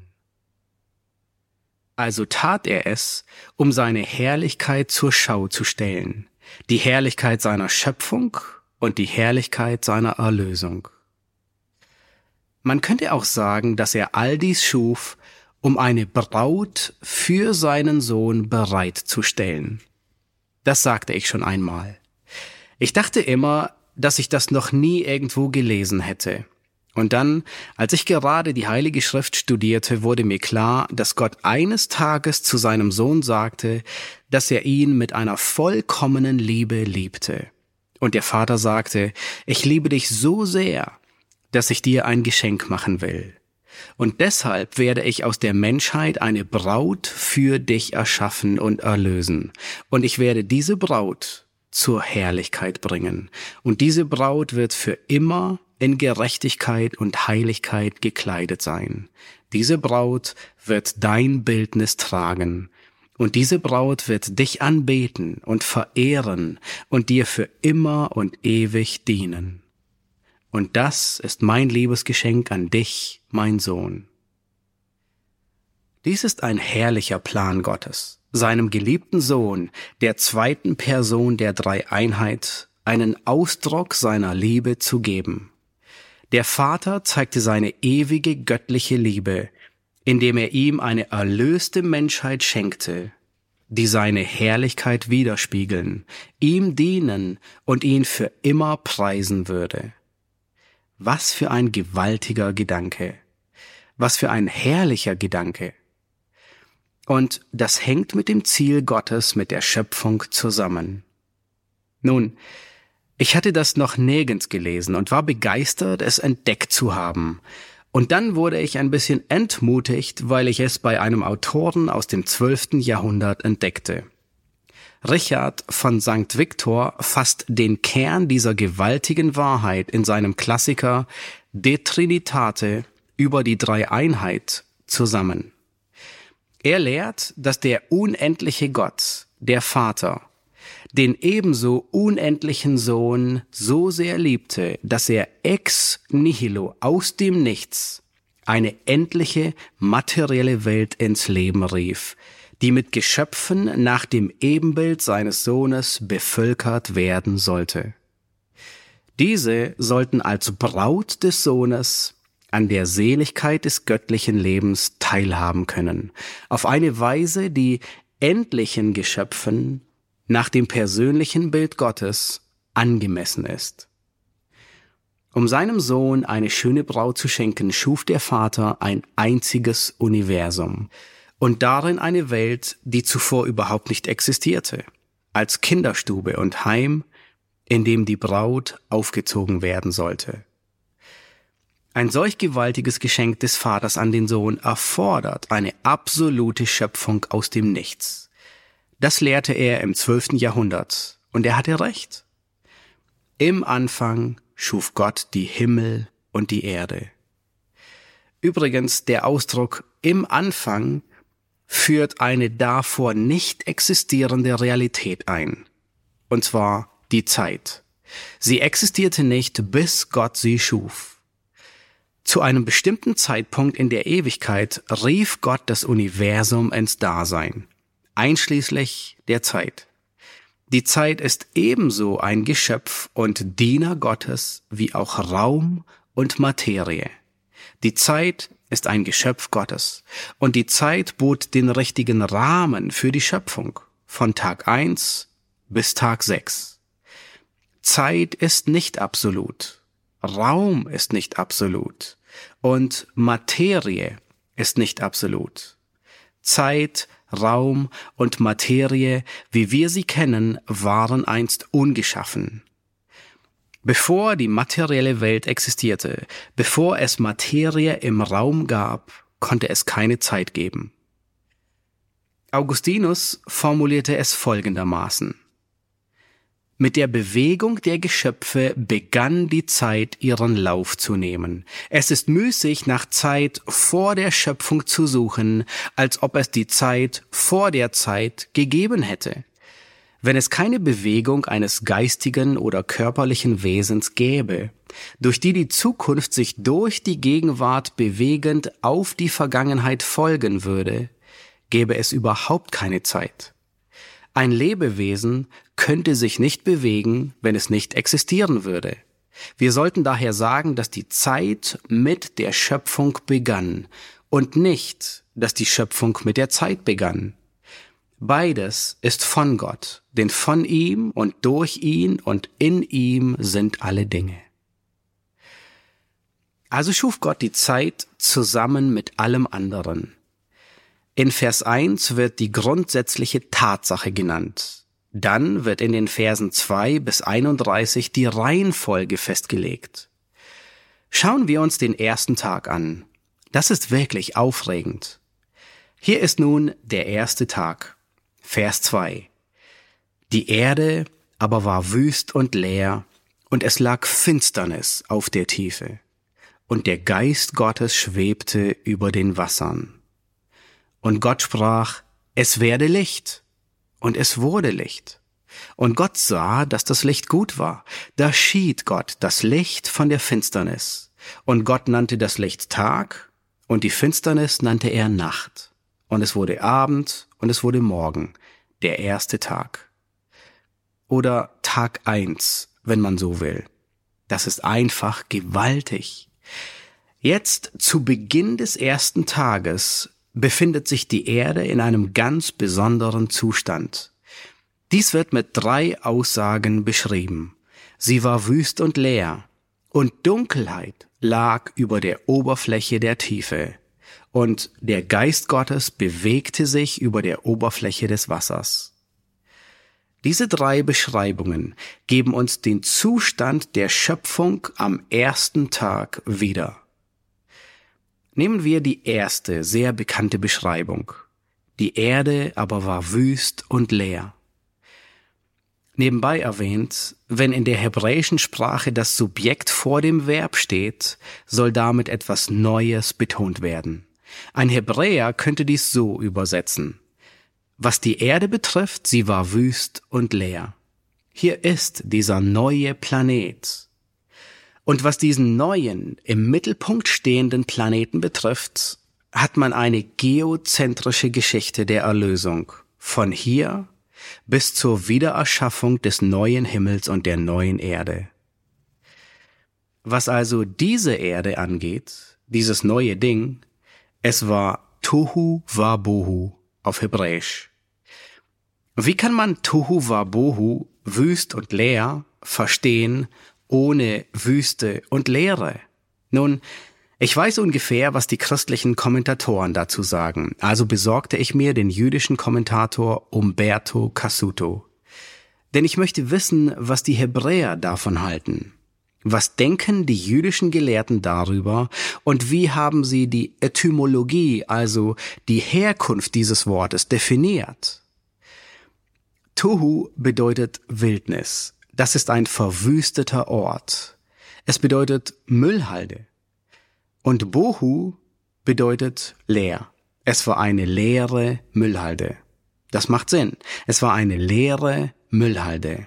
Speaker 1: Also tat er es, um seine Herrlichkeit zur Schau zu stellen, die Herrlichkeit seiner Schöpfung und die Herrlichkeit seiner Erlösung. Man könnte auch sagen, dass er all dies schuf, um eine Braut für seinen Sohn bereitzustellen. Das sagte ich schon einmal. Ich dachte immer, dass ich das noch nie irgendwo gelesen hätte. Und dann, als ich gerade die Heilige Schrift studierte, wurde mir klar, dass Gott eines Tages zu seinem Sohn sagte, dass er ihn mit einer vollkommenen Liebe liebte. Und der Vater sagte, ich liebe dich so sehr, dass ich dir ein Geschenk machen will. Und deshalb werde ich aus der Menschheit eine Braut für dich erschaffen und erlösen. Und ich werde diese Braut zur Herrlichkeit bringen. Und diese Braut wird für immer in Gerechtigkeit und Heiligkeit gekleidet sein. Diese Braut wird dein Bildnis tragen. Und diese Braut wird dich anbeten und verehren und dir für immer und ewig dienen. Und das ist mein Liebesgeschenk an dich, mein Sohn. Dies ist ein herrlicher Plan Gottes, seinem geliebten Sohn, der zweiten Person der Dreieinheit, einen Ausdruck seiner Liebe zu geben. Der Vater zeigte seine ewige göttliche Liebe, indem er ihm eine erlöste Menschheit schenkte, die seine Herrlichkeit widerspiegeln, ihm dienen und ihn für immer preisen würde. Was für ein gewaltiger Gedanke. Was für ein herrlicher Gedanke. Und das hängt mit dem Ziel Gottes, mit der Schöpfung zusammen. Nun, ich hatte das noch nirgends gelesen und war begeistert, es entdeckt zu haben. Und dann wurde ich ein bisschen entmutigt, weil ich es bei einem Autoren aus dem zwölften Jahrhundert entdeckte. Richard von Sankt Victor fasst den Kern dieser gewaltigen Wahrheit in seinem Klassiker De Trinitate über die Dreieinheit zusammen. Er lehrt, dass der unendliche Gott, der Vater, den ebenso unendlichen Sohn so sehr liebte, dass er ex nihilo aus dem Nichts eine endliche materielle Welt ins Leben rief, die mit Geschöpfen nach dem Ebenbild seines Sohnes bevölkert werden sollte. Diese sollten als Braut des Sohnes an der Seligkeit des göttlichen Lebens teilhaben können, auf eine Weise, die endlichen Geschöpfen nach dem persönlichen Bild Gottes angemessen ist. Um seinem Sohn eine schöne Braut zu schenken, schuf der Vater ein einziges Universum und darin eine Welt, die zuvor überhaupt nicht existierte, als Kinderstube und Heim, in dem die Braut aufgezogen werden sollte. Ein solch gewaltiges Geschenk des Vaters an den Sohn erfordert eine absolute Schöpfung aus dem Nichts. Das lehrte er im zwölften Jahrhundert, und er hatte recht. Im Anfang schuf Gott die Himmel und die Erde. Übrigens, der Ausdruck im Anfang führt eine davor nicht existierende Realität ein, und zwar die Zeit. Sie existierte nicht, bis Gott sie schuf. Zu einem bestimmten Zeitpunkt in der Ewigkeit rief Gott das Universum ins Dasein, einschließlich der Zeit. Die Zeit ist ebenso ein Geschöpf und Diener Gottes wie auch Raum und Materie. Die Zeit ist ein Geschöpf Gottes und die Zeit bot den richtigen Rahmen für die Schöpfung von Tag eins bis Tag sechs. Zeit ist nicht absolut. Raum ist nicht absolut und Materie ist nicht absolut. Zeit, Raum und Materie, wie wir sie kennen, waren einst ungeschaffen. Bevor die materielle Welt existierte, bevor es Materie im Raum gab, konnte es keine Zeit geben. Augustinus formulierte es folgendermaßen: Mit der Bewegung der Geschöpfe begann die Zeit ihren Lauf zu nehmen. Es ist müßig, nach Zeit vor der Schöpfung zu suchen, als ob es die Zeit vor der Zeit gegeben hätte. Wenn es keine Bewegung eines geistigen oder körperlichen Wesens gäbe, durch die die Zukunft sich durch die Gegenwart bewegend auf die Vergangenheit folgen würde, gäbe es überhaupt keine Zeit. Ein Lebewesen könnte sich nicht bewegen, wenn es nicht existieren würde. Wir sollten daher sagen, dass die Zeit mit der Schöpfung begann und nicht, dass die Schöpfung mit der Zeit begann. Beides ist von Gott, denn von ihm und durch ihn und in ihm sind alle Dinge. Also schuf Gott die Zeit zusammen mit allem anderen. In Vers eins wird die grundsätzliche Tatsache genannt. Dann wird in den Versen zwei bis einunddreißig die Reihenfolge festgelegt. Schauen wir uns den ersten Tag an. Das ist wirklich aufregend. Hier ist nun der erste Tag. Vers zwei. Die Erde aber war wüst und leer, und es lag Finsternis auf der Tiefe, und der Geist Gottes schwebte über den Wassern. Und Gott sprach, es werde Licht, und es wurde Licht. Und Gott sah, dass das Licht gut war. Da schied Gott das Licht von der Finsternis. Und Gott nannte das Licht Tag, und die Finsternis nannte er Nacht. Und es wurde Abend, und es wurde Morgen, der erste Tag. Oder Tag eins, wenn man so will. Das ist einfach gewaltig. Jetzt, zu Beginn des ersten Tages, befindet sich die Erde in einem ganz besonderen Zustand. Dies wird mit drei Aussagen beschrieben. Sie war wüst und leer, und Dunkelheit lag über der Oberfläche der Tiefe, und der Geist Gottes bewegte sich über der Oberfläche des Wassers. Diese drei Beschreibungen geben uns den Zustand der Schöpfung am ersten Tag wieder. Nehmen wir die erste, sehr bekannte Beschreibung. Die Erde aber war wüst und leer. Nebenbei erwähnt, wenn in der hebräischen Sprache das Subjekt vor dem Verb steht, soll damit etwas Neues betont werden. Ein Hebräer könnte dies so übersetzen: Was die Erde betrifft, sie war wüst und leer. Hier ist dieser neue Planet. Und was diesen neuen, im Mittelpunkt stehenden Planeten betrifft, hat man eine geozentrische Geschichte der Erlösung. Von hier bis zur Wiedererschaffung des neuen Himmels und der neuen Erde. Was also diese Erde angeht, dieses neue Ding, es war Tohu Wabohu auf Hebräisch. Wie kann man Tohu Wabohu, wüst und leer, verstehen ohne Wüste und Leere? Nun, ich weiß ungefähr, was die christlichen Kommentatoren dazu sagen, also besorgte ich mir den jüdischen Kommentator Umberto Cassuto. Denn ich möchte wissen, was die Hebräer davon halten. Was denken die jüdischen Gelehrten darüber und wie haben sie die Etymologie, also die Herkunft dieses Wortes, definiert? Tohu bedeutet Wildnis. Das ist ein verwüsteter Ort. Es bedeutet Müllhalde. Und Bohu bedeutet leer. Es war eine leere Müllhalde. Das macht Sinn. Es war eine leere Müllhalde.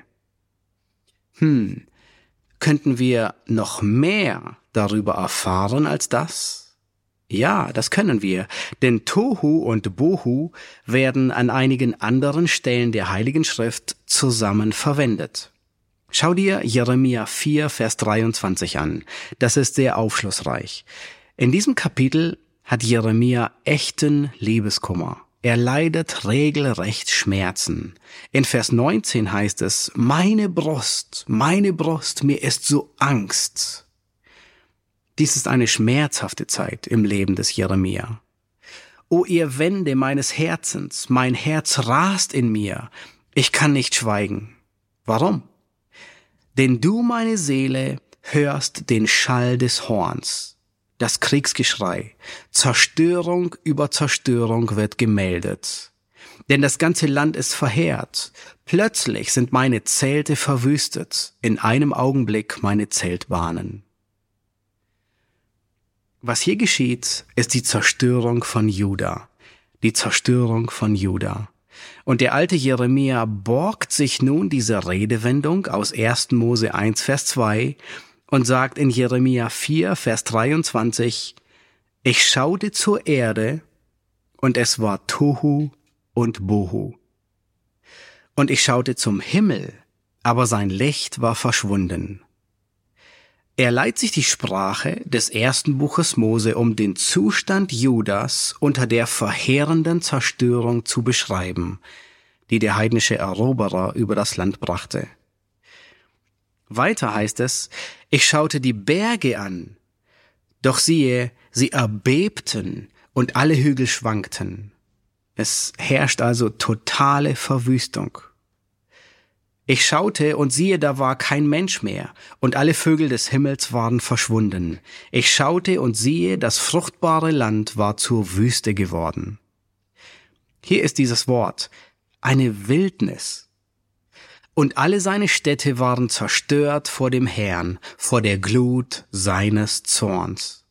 Speaker 1: Hm, könnten wir noch mehr darüber erfahren als das? Ja, das können wir, denn Tohu und Bohu werden an einigen anderen Stellen der Heiligen Schrift zusammen verwendet. Schau dir Jeremia vier, Vers dreiundzwanzig an. Das ist sehr aufschlussreich. In diesem Kapitel hat Jeremia echten Liebeskummer. Er leidet regelrecht Schmerzen. In Vers neunzehn heißt es: Meine Brust, meine Brust, mir ist so Angst. Dies ist eine schmerzhafte Zeit im Leben des Jeremia. O ihr Wände meines Herzens, mein Herz rast in mir, ich kann nicht schweigen. Warum? Denn du, meine Seele, hörst den Schall des Horns, das Kriegsgeschrei, Zerstörung über Zerstörung wird gemeldet. Denn das ganze Land ist verheert, plötzlich sind meine Zelte verwüstet, in einem Augenblick meine Zeltbahnen. Was hier geschieht, ist die Zerstörung von Juda, die Zerstörung von Juda. Und der alte Jeremia borgt sich nun diese Redewendung aus ersten Mose eins, Vers zwei und sagt in Jeremia vier, Vers dreiundzwanzig, ich schaute zur Erde und es war Tohu und Bohu. Und ich schaute zum Himmel, aber sein Licht war verschwunden. Er leiht sich die Sprache des ersten Buches Mose, um den Zustand Judas unter der verheerenden Zerstörung zu beschreiben, die der heidnische Eroberer über das Land brachte. Weiter heißt es, ich schaute die Berge an, doch siehe, sie erbebten und alle Hügel schwankten. Es herrscht also totale Verwüstung. Ich schaute und siehe, da war kein Mensch mehr, und alle Vögel des Himmels waren verschwunden. Ich schaute und siehe, das fruchtbare Land war zur Wüste geworden. Hier ist dieses Wort, eine Wildnis. Und alle seine Städte waren zerstört vor dem Herrn, vor der Glut seines Zorns.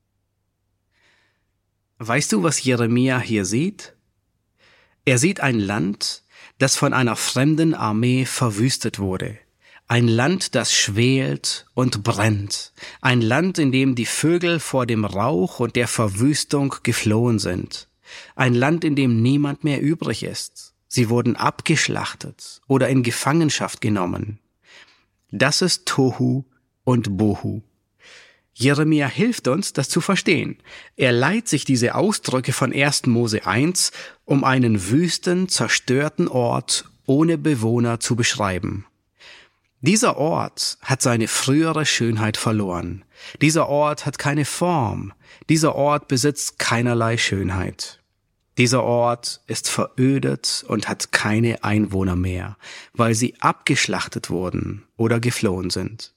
Speaker 1: Weißt du, was Jeremia hier sieht? Er sieht ein Land, das von einer fremden Armee verwüstet wurde. Ein Land, das schwelt und brennt. Ein Land, in dem die Vögel vor dem Rauch und der Verwüstung geflohen sind. Ein Land, in dem niemand mehr übrig ist. Sie wurden abgeschlachtet oder in Gefangenschaft genommen. Das ist Tohu und Bohu. Jeremia hilft uns, das zu verstehen. Er leiht sich diese Ausdrücke von ersten Mose eins, um einen wüsten, zerstörten Ort ohne Bewohner zu beschreiben. Dieser Ort hat seine frühere Schönheit verloren. Dieser Ort hat keine Form. Dieser Ort besitzt keinerlei Schönheit. Dieser Ort ist verödet und hat keine Einwohner mehr, weil sie abgeschlachtet wurden oder geflohen sind.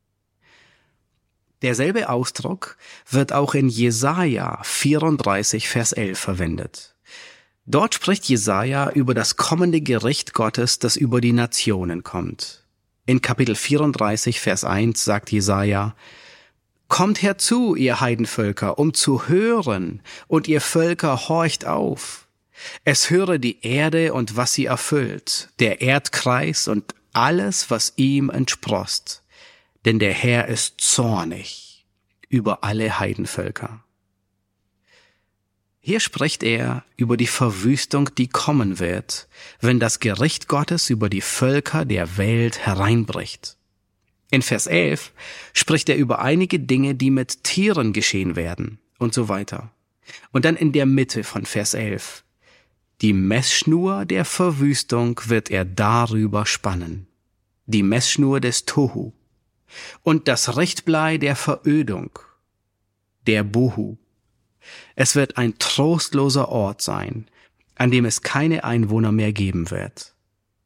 Speaker 1: Derselbe Ausdruck wird auch in Jesaja vierunddreißig, Vers elf verwendet. Dort spricht Jesaja über das kommende Gericht Gottes, das über die Nationen kommt. In Kapitel vierunddreißig, Vers eins sagt Jesaja: Kommt herzu, ihr Heidenvölker, um zu hören, und ihr Völker horcht auf. Es höre die Erde und was sie erfüllt, der Erdkreis und alles, was ihm entsproßt. Denn der Herr ist zornig über alle Heidenvölker. Hier spricht er über die Verwüstung, die kommen wird, wenn das Gericht Gottes über die Völker der Welt hereinbricht. In Vers elf spricht er über einige Dinge, die mit Tieren geschehen werden und so weiter. Und dann in der Mitte von Vers elf: Die Messschnur der Verwüstung wird er darüber spannen, die Messschnur des Tohu, und das Richtblei der Verödung, der Bohu. Es wird ein trostloser Ort sein, an dem es keine Einwohner mehr geben wird.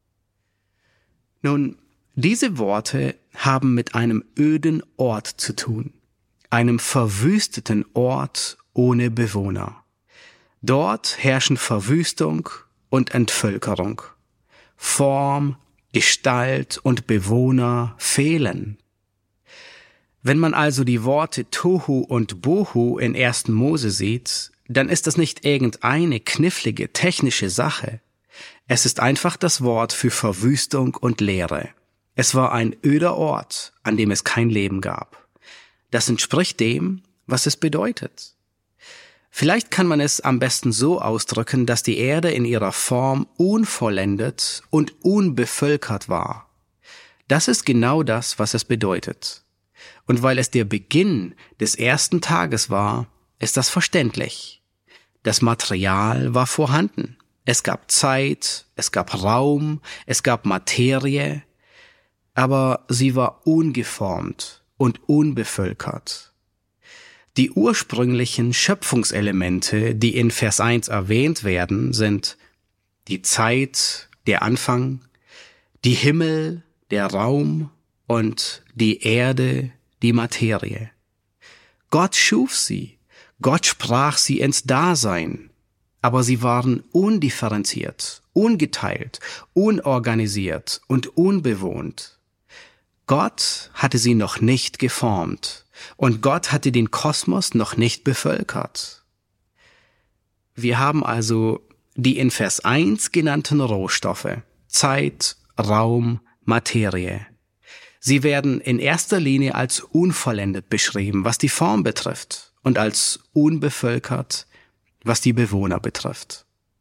Speaker 1: Nun, diese Worte haben mit einem öden Ort zu tun, einem verwüsteten Ort ohne Bewohner. Dort herrschen Verwüstung und Entvölkerung. Form, Gestalt und Bewohner fehlen. Wenn man also die Worte Tohu und Bohu in ersten Mose sieht, dann ist das nicht irgendeine knifflige technische Sache. Es ist einfach das Wort für Verwüstung und Leere. Es war ein öder Ort, an dem es kein Leben gab. Das entspricht dem, was es bedeutet. Vielleicht kann man es am besten so ausdrücken, dass die Erde in ihrer Form unvollendet und unbevölkert war. Das ist genau das, was es bedeutet. Und weil es der Beginn des ersten Tages war, ist das verständlich. Das Material war vorhanden. Es gab Zeit, es gab Raum, es gab Materie, aber sie war ungeformt und unbevölkert. Die ursprünglichen Schöpfungselemente, die in Vers eins erwähnt werden, sind die Zeit, der Anfang, die Himmel, der Raum und die Erde, die Materie. Gott schuf sie, Gott sprach sie ins Dasein, aber sie waren undifferenziert, ungeteilt, unorganisiert und unbewohnt. Gott hatte sie noch nicht geformt und Gott hatte den Kosmos noch nicht bevölkert. Wir haben also die in Vers eins genannten Rohstoffe: Zeit, Raum, Materie. Sie werden in erster Linie als unvollendet beschrieben, was die Form betrifft, und als unbevölkert, was die Bewohner betrifft.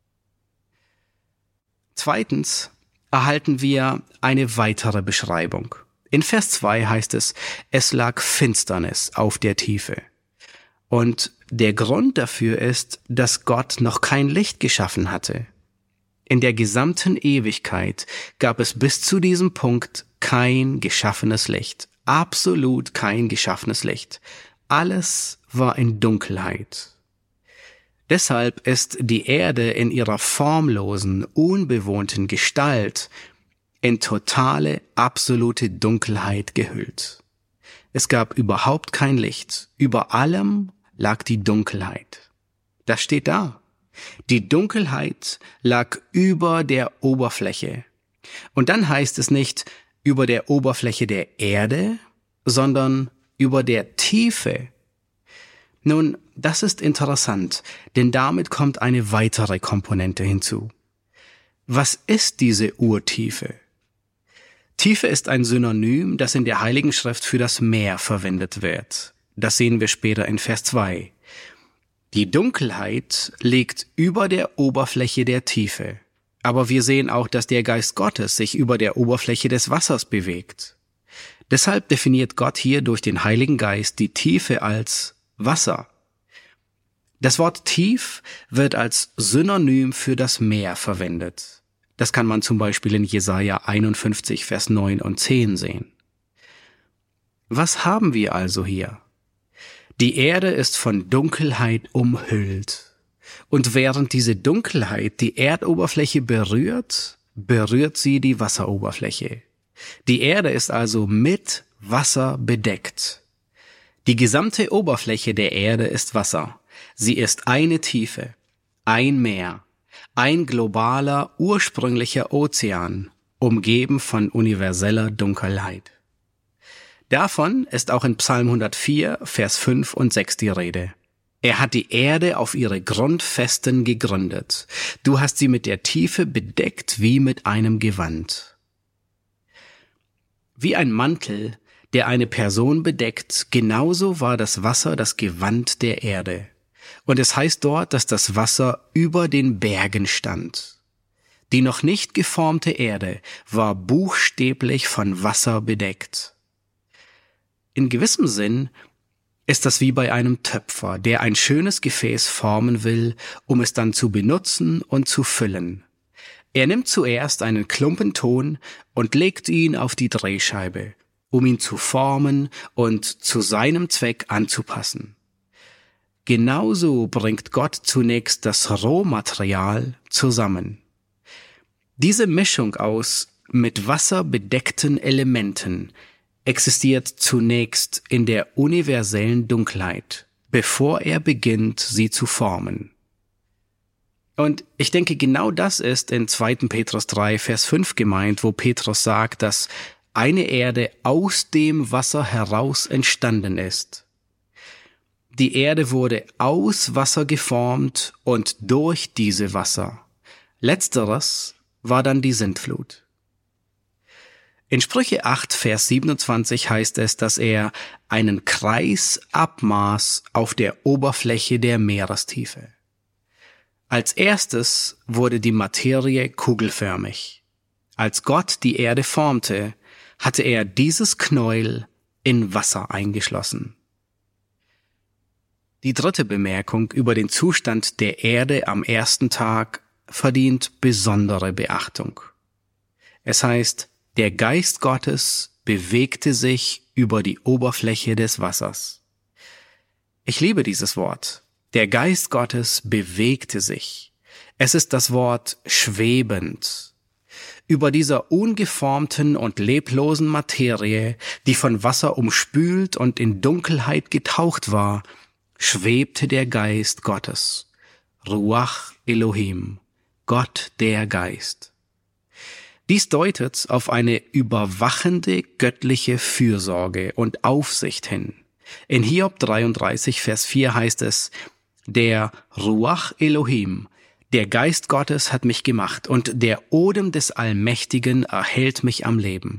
Speaker 1: Zweitens erhalten wir eine weitere Beschreibung. In Vers zwei heißt es: Es lag Finsternis auf der Tiefe. Und der Grund dafür ist, dass Gott noch kein Licht geschaffen hatte. In der gesamten Ewigkeit gab es bis zu diesem Punkt kein geschaffenes Licht. Absolut kein geschaffenes Licht. Alles war in Dunkelheit. Deshalb ist die Erde in ihrer formlosen, unbewohnten Gestalt in totale, absolute Dunkelheit gehüllt. Es gab überhaupt kein Licht. Über allem lag die Dunkelheit. Das steht da. Die Dunkelheit lag über der Oberfläche. Und dann heißt es nicht über der Oberfläche der Erde, sondern über der Tiefe. Nun, das ist interessant, denn damit kommt eine weitere Komponente hinzu. Was ist diese Urtiefe? Tiefe ist ein Synonym, das in der Heiligen Schrift für das Meer verwendet wird. Das sehen wir später in Vers zwei. Die Dunkelheit liegt über der Oberfläche der Tiefe. Aber wir sehen auch, dass der Geist Gottes sich über der Oberfläche des Wassers bewegt. Deshalb definiert Gott hier durch den Heiligen Geist die Tiefe als Wasser. Das Wort tief wird als Synonym für das Meer verwendet. Das kann man zum Beispiel in Jesaja einundfünfzig, Vers neun und zehn sehen. Was haben wir also hier? Die Erde ist von Dunkelheit umhüllt. Und während diese Dunkelheit die Erdoberfläche berührt, berührt sie die Wasseroberfläche. Die Erde ist also mit Wasser bedeckt. Die gesamte Oberfläche der Erde ist Wasser. Sie ist eine Tiefe, ein Meer, ein globaler, ursprünglicher Ozean, umgeben von universeller Dunkelheit. Davon ist auch in Psalm hundertvier, Vers fünf und sechs die Rede. Er hat die Erde auf ihre Grundfesten gegründet. Du hast sie mit der Tiefe bedeckt wie mit einem Gewand. Wie ein Mantel, der eine Person bedeckt, genauso war das Wasser das Gewand der Erde. Und es heißt dort, dass das Wasser über den Bergen stand. Die noch nicht geformte Erde war buchstäblich von Wasser bedeckt. In gewissem Sinn ist das wie bei einem Töpfer, der ein schönes Gefäß formen will, um es dann zu benutzen und zu füllen. Er nimmt zuerst einen Klumpen Ton und legt ihn auf die Drehscheibe, um ihn zu formen und zu seinem Zweck anzupassen. Genauso bringt Gott zunächst das Rohmaterial zusammen. Diese Mischung aus mit Wasser bedeckten Elementen existiert zunächst in der universellen Dunkelheit, bevor er beginnt, sie zu formen. Und ich denke, genau das ist in zweiten Petrus drei, Vers fünf gemeint, wo Petrus sagt, dass eine Erde aus dem Wasser heraus entstanden ist. Die Erde wurde aus Wasser geformt und durch diese Wasser. Letzteres war dann die Sintflut. In Sprüche acht, Vers siebenundzwanzig heißt es, dass er einen Kreis abmaß auf der Oberfläche der Meerestiefe. Als erstes wurde die Materie kugelförmig. Als Gott die Erde formte, hatte er dieses Knäuel in Wasser eingeschlossen. Die dritte Bemerkung über den Zustand der Erde am ersten Tag verdient besondere Beachtung. Es heißt, der Geist Gottes bewegte sich über die Oberfläche des Wassers. Ich liebe dieses Wort. Der Geist Gottes bewegte sich. Es ist das Wort schwebend. Über dieser ungeformten und leblosen Materie, die von Wasser umspült und in Dunkelheit getaucht war, schwebte der Geist Gottes. Ruach Elohim, Gott der Geist. Dies deutet auf eine überwachende göttliche Fürsorge und Aufsicht hin. In Hiob dreiunddreißig, Vers vier heißt es, der Ruach Elohim, der Geist Gottes hat mich gemacht und der Odem des Allmächtigen erhält mich am Leben.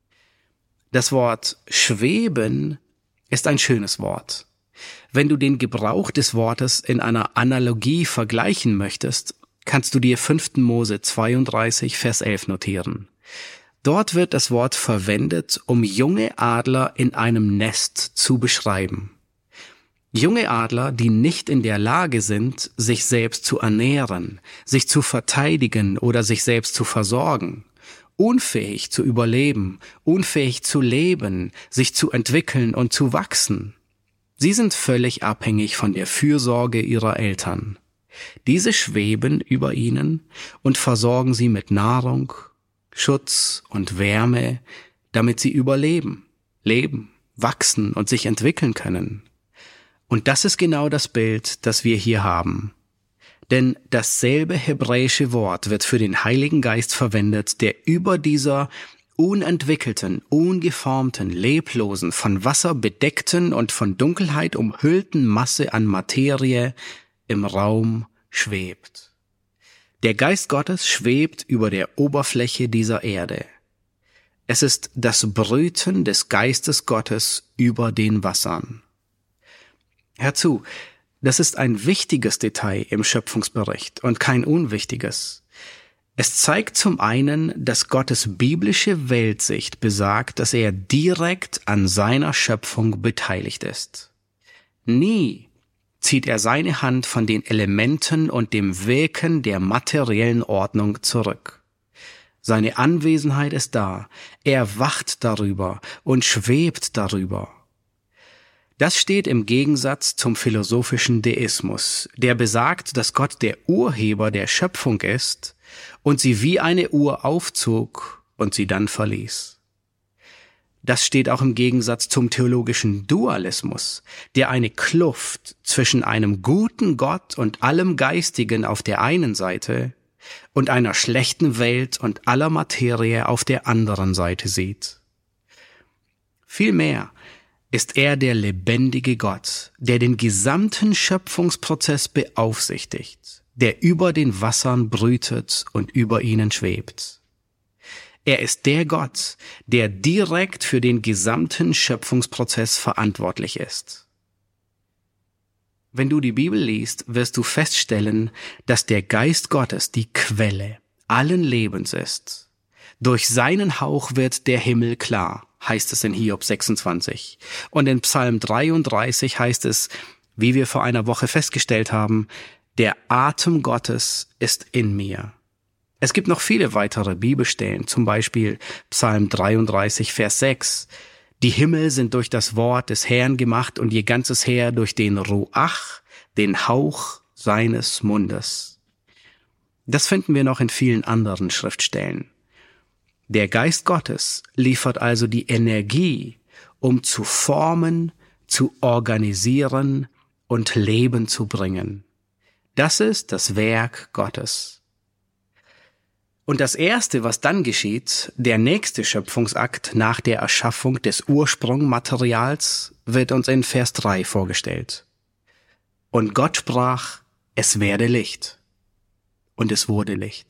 Speaker 1: Das Wort schweben ist ein schönes Wort. Wenn du den Gebrauch des Wortes in einer Analogie vergleichen möchtest, kannst du dir fünften Mose zweiunddreißig, Vers elf notieren. Dort wird das Wort verwendet, um junge Adler in einem Nest zu beschreiben. Junge Adler, die nicht in der Lage sind, sich selbst zu ernähren, sich zu verteidigen oder sich selbst zu versorgen, unfähig zu überleben, unfähig zu leben, sich zu entwickeln und zu wachsen. Sie sind völlig abhängig von der Fürsorge ihrer Eltern. Diese schweben über ihnen und versorgen sie mit Nahrung, Schutz und Wärme, damit sie überleben, leben, wachsen und sich entwickeln können. Und das ist genau das Bild, das wir hier haben. Denn dasselbe hebräische Wort wird für den Heiligen Geist verwendet, der über dieser unentwickelten, ungeformten, leblosen, von Wasser bedeckten und von Dunkelheit umhüllten Masse an Materie im Raum schwebt. Der Geist Gottes schwebt über der Oberfläche dieser Erde. Es ist das Brüten des Geistes Gottes über den Wassern. Hör zu, das ist ein wichtiges Detail im Schöpfungsbericht und kein unwichtiges. Es zeigt zum einen, dass Gottes biblische Weltsicht besagt, dass er direkt an seiner Schöpfung beteiligt ist. Nie zieht er seine Hand von den Elementen und dem Wirken der materiellen Ordnung zurück. Seine Anwesenheit ist da. Er wacht darüber und schwebt darüber. Das steht im Gegensatz zum philosophischen Deismus, der besagt, dass Gott der Urheber der Schöpfung ist und sie wie eine Uhr aufzog und sie dann verließ. Das steht auch im Gegensatz zum theologischen Dualismus, der eine Kluft zwischen einem guten Gott und allem Geistigen auf der einen Seite und einer schlechten Welt und aller Materie auf der anderen Seite sieht. Vielmehr ist er der lebendige Gott, der den gesamten Schöpfungsprozess beaufsichtigt, der über den Wassern brütet und über ihnen schwebt. Er ist der Gott, der direkt für den gesamten Schöpfungsprozess verantwortlich ist. Wenn du die Bibel liest, wirst du feststellen, dass der Geist Gottes die Quelle allen Lebens ist. Durch seinen Hauch wird der Himmel klar, heißt es in Hiob sechsundzwanzig. Und in Psalm dreiunddreißig heißt es, wie wir vor einer Woche festgestellt haben, der Atem Gottes ist in mir. Es gibt noch viele weitere Bibelstellen, zum Beispiel Psalm dreiunddreißig, Vers sechs. Die Himmel sind durch das Wort des Herrn gemacht und ihr ganzes Heer durch den Ruach, den Hauch seines Mundes. Das finden wir noch in vielen anderen Schriftstellen. Der Geist Gottes liefert also die Energie, um zu formen, zu organisieren und Leben zu bringen. Das ist das Werk Gottes. Und das Erste, was dann geschieht, der nächste Schöpfungsakt nach der Erschaffung des Ursprungmaterials, wird uns in Vers drei vorgestellt. Und Gott sprach, es werde Licht. Und es wurde Licht.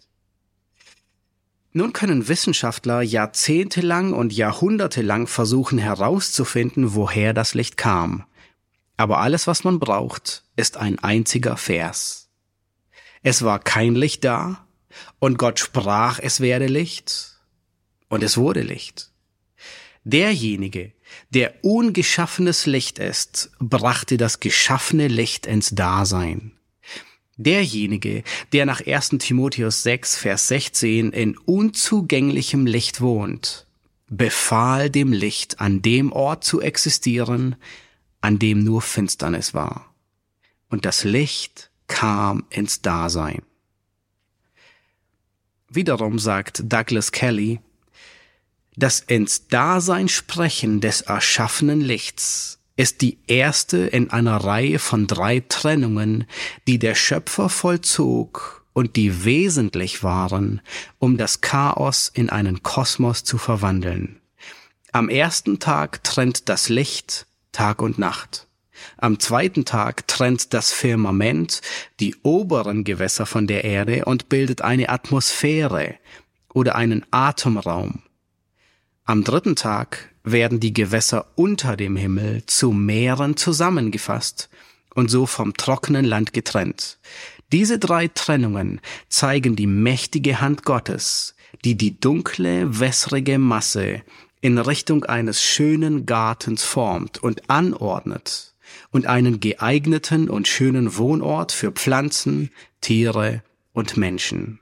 Speaker 1: Nun können Wissenschaftler jahrzehntelang und jahrhundertelang versuchen herauszufinden, woher das Licht kam. Aber alles, was man braucht, ist ein einziger Vers. Es war kein Licht da, und Gott sprach, es werde Licht, und es wurde Licht. Derjenige, der ungeschaffenes Licht ist, brachte das geschaffene Licht ins Dasein. Derjenige, der nach erster Timotheus sechs, Vers sechzehn in unzugänglichem Licht wohnt, befahl dem Licht an dem Ort zu existieren, an dem nur Finsternis war. Und das Licht kam ins Dasein. Wiederum sagt Douglas Kelly, das ins Dasein sprechen des erschaffenen Lichts ist die erste in einer Reihe von drei Trennungen, die der Schöpfer vollzog und die wesentlich waren, um das Chaos in einen Kosmos zu verwandeln. Am ersten Tag trennt das Licht Tag und Nacht. Am zweiten Tag trennt das Firmament die oberen Gewässer von der Erde und bildet eine Atmosphäre oder einen Atemraum. Am dritten Tag werden die Gewässer unter dem Himmel zu Meeren zusammengefasst und so vom trockenen Land getrennt. Diese drei Trennungen zeigen die mächtige Hand Gottes, die die dunkle, wässrige Masse in Richtung eines schönen Gartens formt und anordnet und einen geeigneten und schönen Wohnort für Pflanzen, Tiere und Menschen.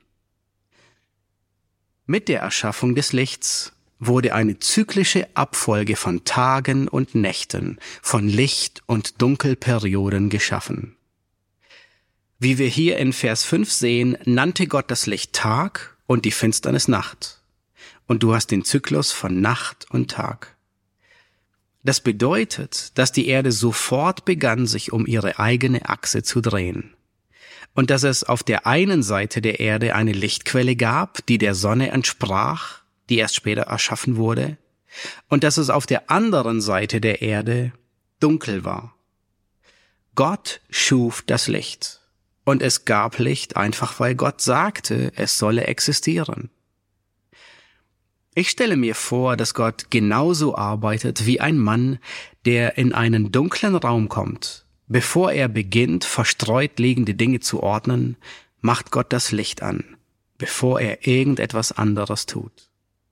Speaker 1: Mit der Erschaffung des Lichts wurde eine zyklische Abfolge von Tagen und Nächten, von Licht- und Dunkelperioden geschaffen. Wie wir hier in Vers fünf sehen, nannte Gott das Licht Tag und die Finsternis Nacht. Und du hast den Zyklus von Nacht und Tag. Das bedeutet, dass die Erde sofort begann, sich um ihre eigene Achse zu drehen. Und dass es auf der einen Seite der Erde eine Lichtquelle gab, die der Sonne entsprach, die erst später erschaffen wurde, und dass es auf der anderen Seite der Erde dunkel war. Gott schuf das Licht, und es gab Licht einfach, weil Gott sagte, es solle existieren. Ich stelle mir vor, dass Gott genauso arbeitet wie ein Mann, der in einen dunklen Raum kommt. Bevor er beginnt, verstreut liegende Dinge zu ordnen, macht Gott das Licht an, bevor er irgendetwas anderes tut.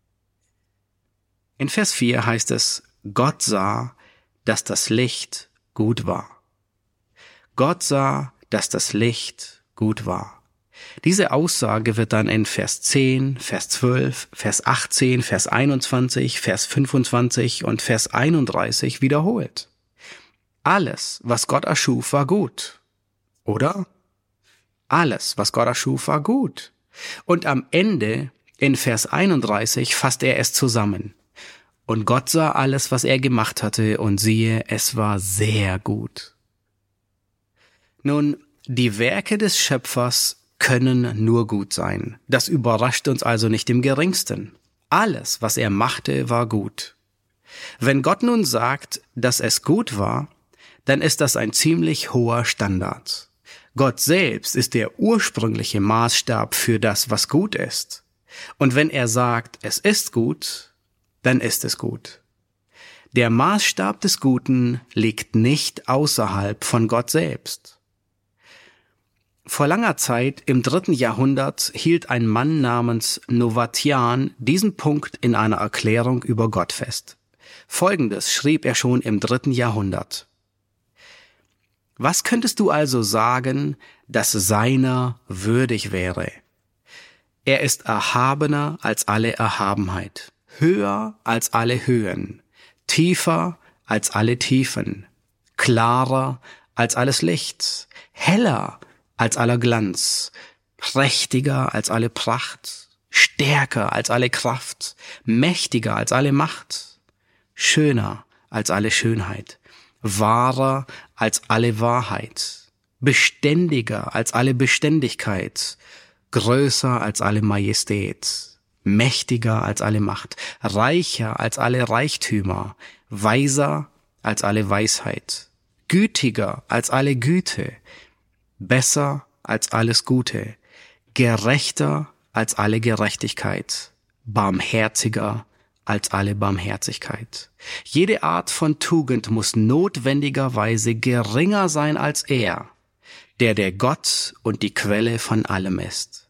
Speaker 1: In Vers vier heißt es, Gott sah, dass das Licht gut war. Gott sah, dass das Licht gut war. Diese Aussage wird dann in Vers zehn, Vers zwölf, Vers achtzehn, Vers einundzwanzig, Vers fünfundzwanzig und Vers einunddreißig wiederholt. Alles, was Gott erschuf, war gut. Oder? Alles, was Gott erschuf, war gut. Und am Ende, in Vers einunddreißig, fasst er es zusammen. Und Gott sah alles, was er gemacht hatte, und siehe, es war sehr gut. Nun, die Werke des Schöpfers können nur gut sein. Das überrascht uns also nicht im geringsten. Alles, was er machte, war gut. Wenn Gott nun sagt, dass es gut war, dann ist das ein ziemlich hoher Standard. Gott selbst ist der ursprüngliche Maßstab für das, was gut ist. Und wenn er sagt, es ist gut, dann ist es gut. Der Maßstab des Guten liegt nicht außerhalb von Gott selbst. Vor langer Zeit, im dritten Jahrhundert, hielt ein Mann namens Novatian diesen Punkt in einer Erklärung über Gott fest. Folgendes schrieb er schon im dritten Jahrhundert. Was könntest du also sagen, das seiner würdig wäre? Er ist erhabener als alle Erhabenheit, höher als alle Höhen, tiefer als alle Tiefen, klarer als alles Licht, heller als aller Glanz, prächtiger als alle Pracht, stärker als alle Kraft, mächtiger als alle Macht, schöner als alle Schönheit, wahrer als alle Wahrheit, beständiger als alle Beständigkeit, größer als alle Majestät, mächtiger als alle Macht, reicher als alle Reichtümer, weiser als alle Weisheit, gütiger als alle Güte, besser als alles Gute, gerechter als alle Gerechtigkeit, barmherziger als alle Barmherzigkeit. Jede Art von Tugend muss notwendigerweise geringer sein als er, der der Gott und die Quelle von allem ist.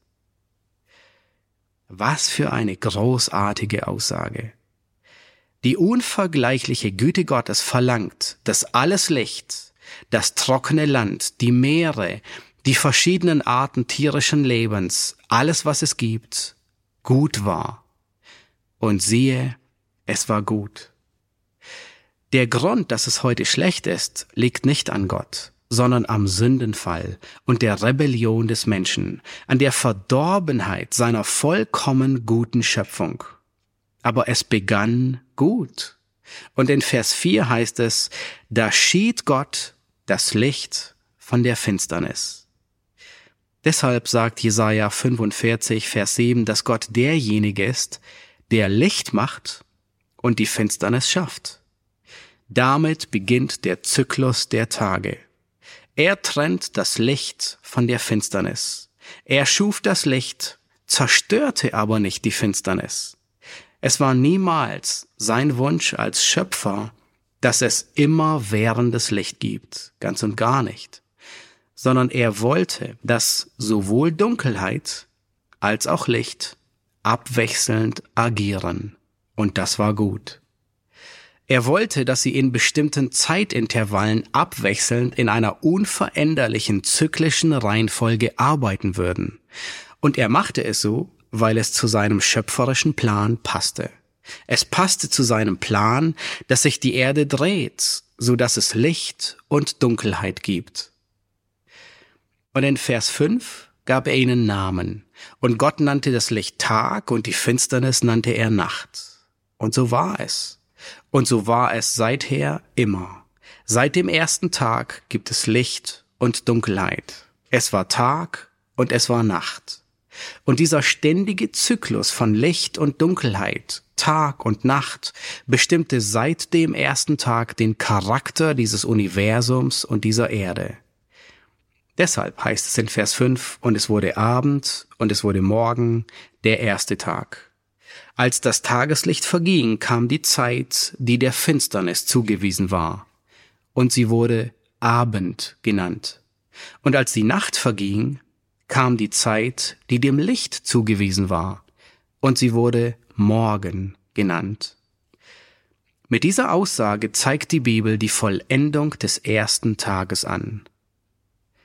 Speaker 1: Was für eine großartige Aussage! Die unvergleichliche Güte Gottes verlangt, dass alles Licht, das trockene Land, die Meere, die verschiedenen Arten tierischen Lebens, alles, was es gibt, gut war. Und siehe, es war gut. Der Grund, dass es heute schlecht ist, liegt nicht an Gott, sondern am Sündenfall und der Rebellion des Menschen, an der Verdorbenheit seiner vollkommen guten Schöpfung. Aber es begann gut. Und in Vers vier heißt es, da schied Gott das Licht von der Finsternis. Deshalb sagt Jesaja fünfundvierzig, Vers sieben, dass Gott derjenige ist, der Licht macht und die Finsternis schafft. Damit beginnt der Zyklus der Tage. Er trennt das Licht von der Finsternis. Er schuf das Licht, zerstörte aber nicht die Finsternis. Es war niemals sein Wunsch als Schöpfer, dass es immerwährendes Licht gibt, ganz und gar nicht, sondern er wollte, dass sowohl Dunkelheit als auch Licht abwechselnd agieren, und das war gut. Er wollte, dass sie in bestimmten Zeitintervallen abwechselnd in einer unveränderlichen zyklischen Reihenfolge arbeiten würden, und er machte es so, weil es zu seinem schöpferischen Plan passte. Es passte zu seinem Plan, dass sich die Erde dreht, so dass es Licht und Dunkelheit gibt. Und in Vers fünf gab er ihnen Namen, und Gott nannte das Licht Tag und die Finsternis nannte er Nacht. Und so war es. Und so war es seither immer. Seit dem ersten Tag gibt es Licht und Dunkelheit. Es war Tag und es war Nacht. Und dieser ständige Zyklus von Licht und Dunkelheit, Tag und Nacht, bestimmte seit dem ersten Tag den Charakter dieses Universums und dieser Erde. Deshalb heißt es in Vers fünf, und es wurde Abend und es wurde Morgen, der erste Tag. Als das Tageslicht verging, kam die Zeit, die der Finsternis zugewiesen war, und sie wurde Abend genannt. Und als die Nacht verging, kam die Zeit, die dem Licht zugewiesen war, und sie wurde Morgen genannt. Mit dieser Aussage zeigt die Bibel die Vollendung des ersten Tages an.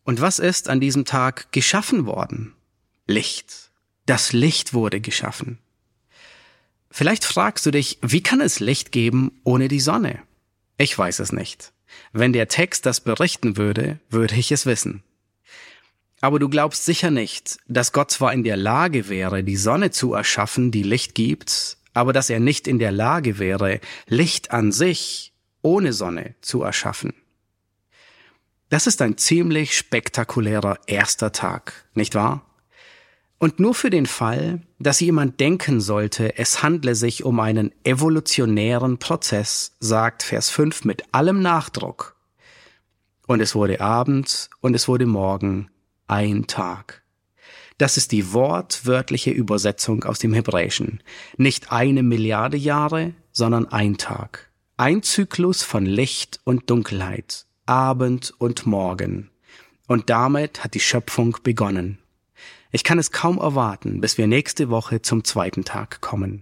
Speaker 1: Und was ist an diesem Tag geschaffen worden? Licht. Das Licht wurde geschaffen. Vielleicht fragst du dich, wie kann es Licht geben ohne die Sonne? Ich weiß es nicht. Wenn der Text das berichten würde, würde ich es wissen. Aber du glaubst sicher nicht, dass Gott zwar in der Lage wäre, die Sonne zu erschaffen, die Licht gibt, aber dass er nicht in der Lage wäre, Licht an sich ohne Sonne zu erschaffen. Das ist ein ziemlich spektakulärer erster Tag, nicht wahr? Und nur für den Fall, dass jemand denken sollte, es handle sich um einen evolutionären Prozess, sagt Vers fünf mit allem Nachdruck. Und es wurde Abend und es wurde Morgen, ein Tag. Das ist die wortwörtliche Übersetzung aus dem Hebräischen. Nicht eine Milliarde Jahre, sondern ein Tag. Ein Zyklus von Licht und Dunkelheit, Abend und Morgen. Und damit hat die Schöpfung begonnen. Ich kann es kaum erwarten, bis wir nächste Woche zum zweiten Tag kommen.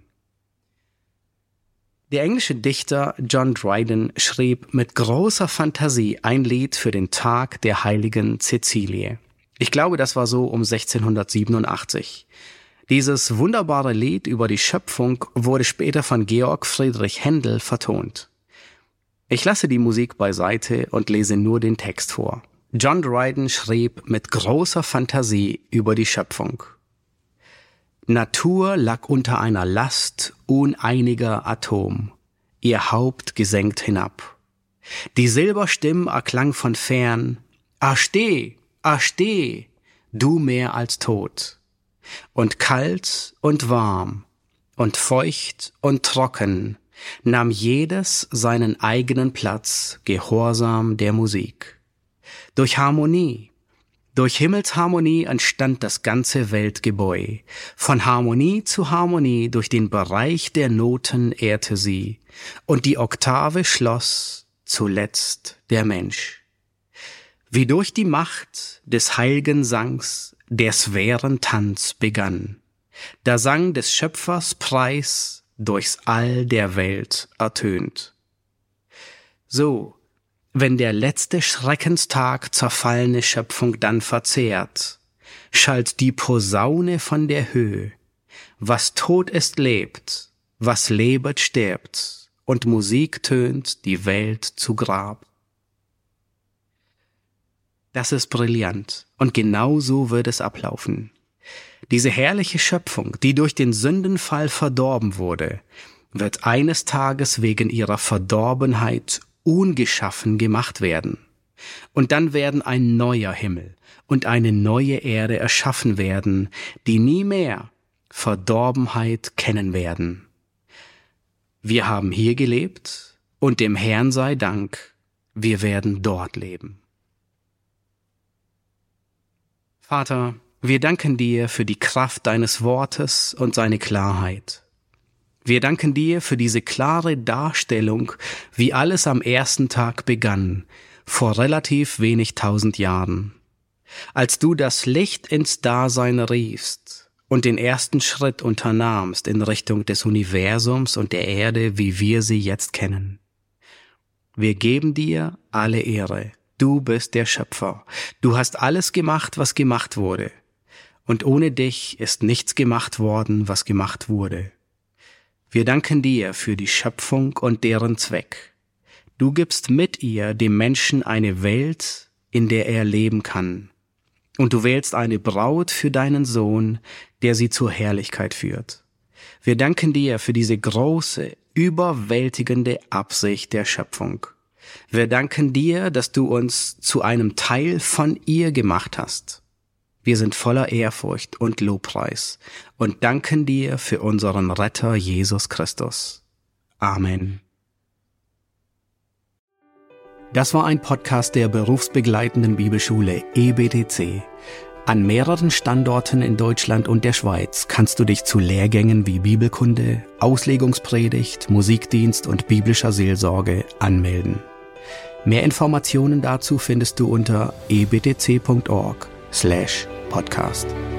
Speaker 1: Der englische Dichter John Dryden schrieb mit großer Fantasie ein Lied für den Tag der heiligen Cäcilie. Ich glaube, das war so um sechzehnhundertsiebenundachtzig. Dieses wunderbare Lied über die Schöpfung wurde später von Georg Friedrich Händel vertont. Ich lasse die Musik beiseite und lese nur den Text vor. John Dryden schrieb mit großer Fantasie über die Schöpfung. Natur lag unter einer Last uneiniger Atom, ihr Haupt gesenkt hinab. Die Silberstimm erklang von fern, Ersteh, ersteh, du mehr als tot. Und kalt und warm und feucht und trocken nahm jedes seinen eigenen Platz, gehorsam der Musik. Durch Harmonie, durch Himmelsharmonie entstand das ganze Weltgebäu. Von Harmonie zu Harmonie durch den Bereich der Noten ehrte sie, und die Oktave schloss zuletzt der Mensch. Wie durch die Macht des heilgen Sangs der Sphärentanz begann, da sang des Schöpfers Preis durchs All der Welt ertönt. So, wenn der letzte Schreckenstag zerfallene Schöpfung dann verzehrt, schallt die Posaune von der Höhe, was tot ist lebt, was lebet stirbt, und Musik tönt die Welt zu Grab. Das ist brillant, und genau so wird es ablaufen. Diese herrliche Schöpfung, die durch den Sündenfall verdorben wurde, wird eines Tages wegen ihrer Verdorbenheit ungeschaffen gemacht werden. Und dann werden ein neuer Himmel und eine neue Erde erschaffen werden, die nie mehr Verdorbenheit kennen werden. Wir haben hier gelebt und dem Herrn sei Dank, wir werden dort leben. Vater, wir danken dir für die Kraft deines Wortes und seine Klarheit. Wir danken dir für diese klare Darstellung, wie alles am ersten Tag begann, vor relativ wenig tausend Jahren. Als du das Licht ins Dasein riefst und den ersten Schritt unternahmst in Richtung des Universums und der Erde, wie wir sie jetzt kennen. Wir geben dir alle Ehre. Du bist der Schöpfer. Du hast alles gemacht, was gemacht wurde. Und ohne dich ist nichts gemacht worden, was gemacht wurde. Wir danken dir für die Schöpfung und deren Zweck. Du gibst mit ihr dem Menschen eine Welt, in der er leben kann. Und du wählst eine Braut für deinen Sohn, der sie zur Herrlichkeit führt. Wir danken dir für diese große, überwältigende Absicht der Schöpfung. Wir danken dir, dass du uns zu einem Teil von ihr gemacht hast. Wir sind voller Ehrfurcht und Lobpreis und danken dir für unseren Retter Jesus Christus. Amen. Das war ein Podcast der berufsbegleitenden Bibelschule E B T C. An mehreren Standorten in Deutschland und der Schweiz kannst du dich zu Lehrgängen wie Bibelkunde, Auslegungspredigt, Musikdienst und biblischer Seelsorge anmelden. Mehr Informationen dazu findest du unter e b t c punkt org slash podcast.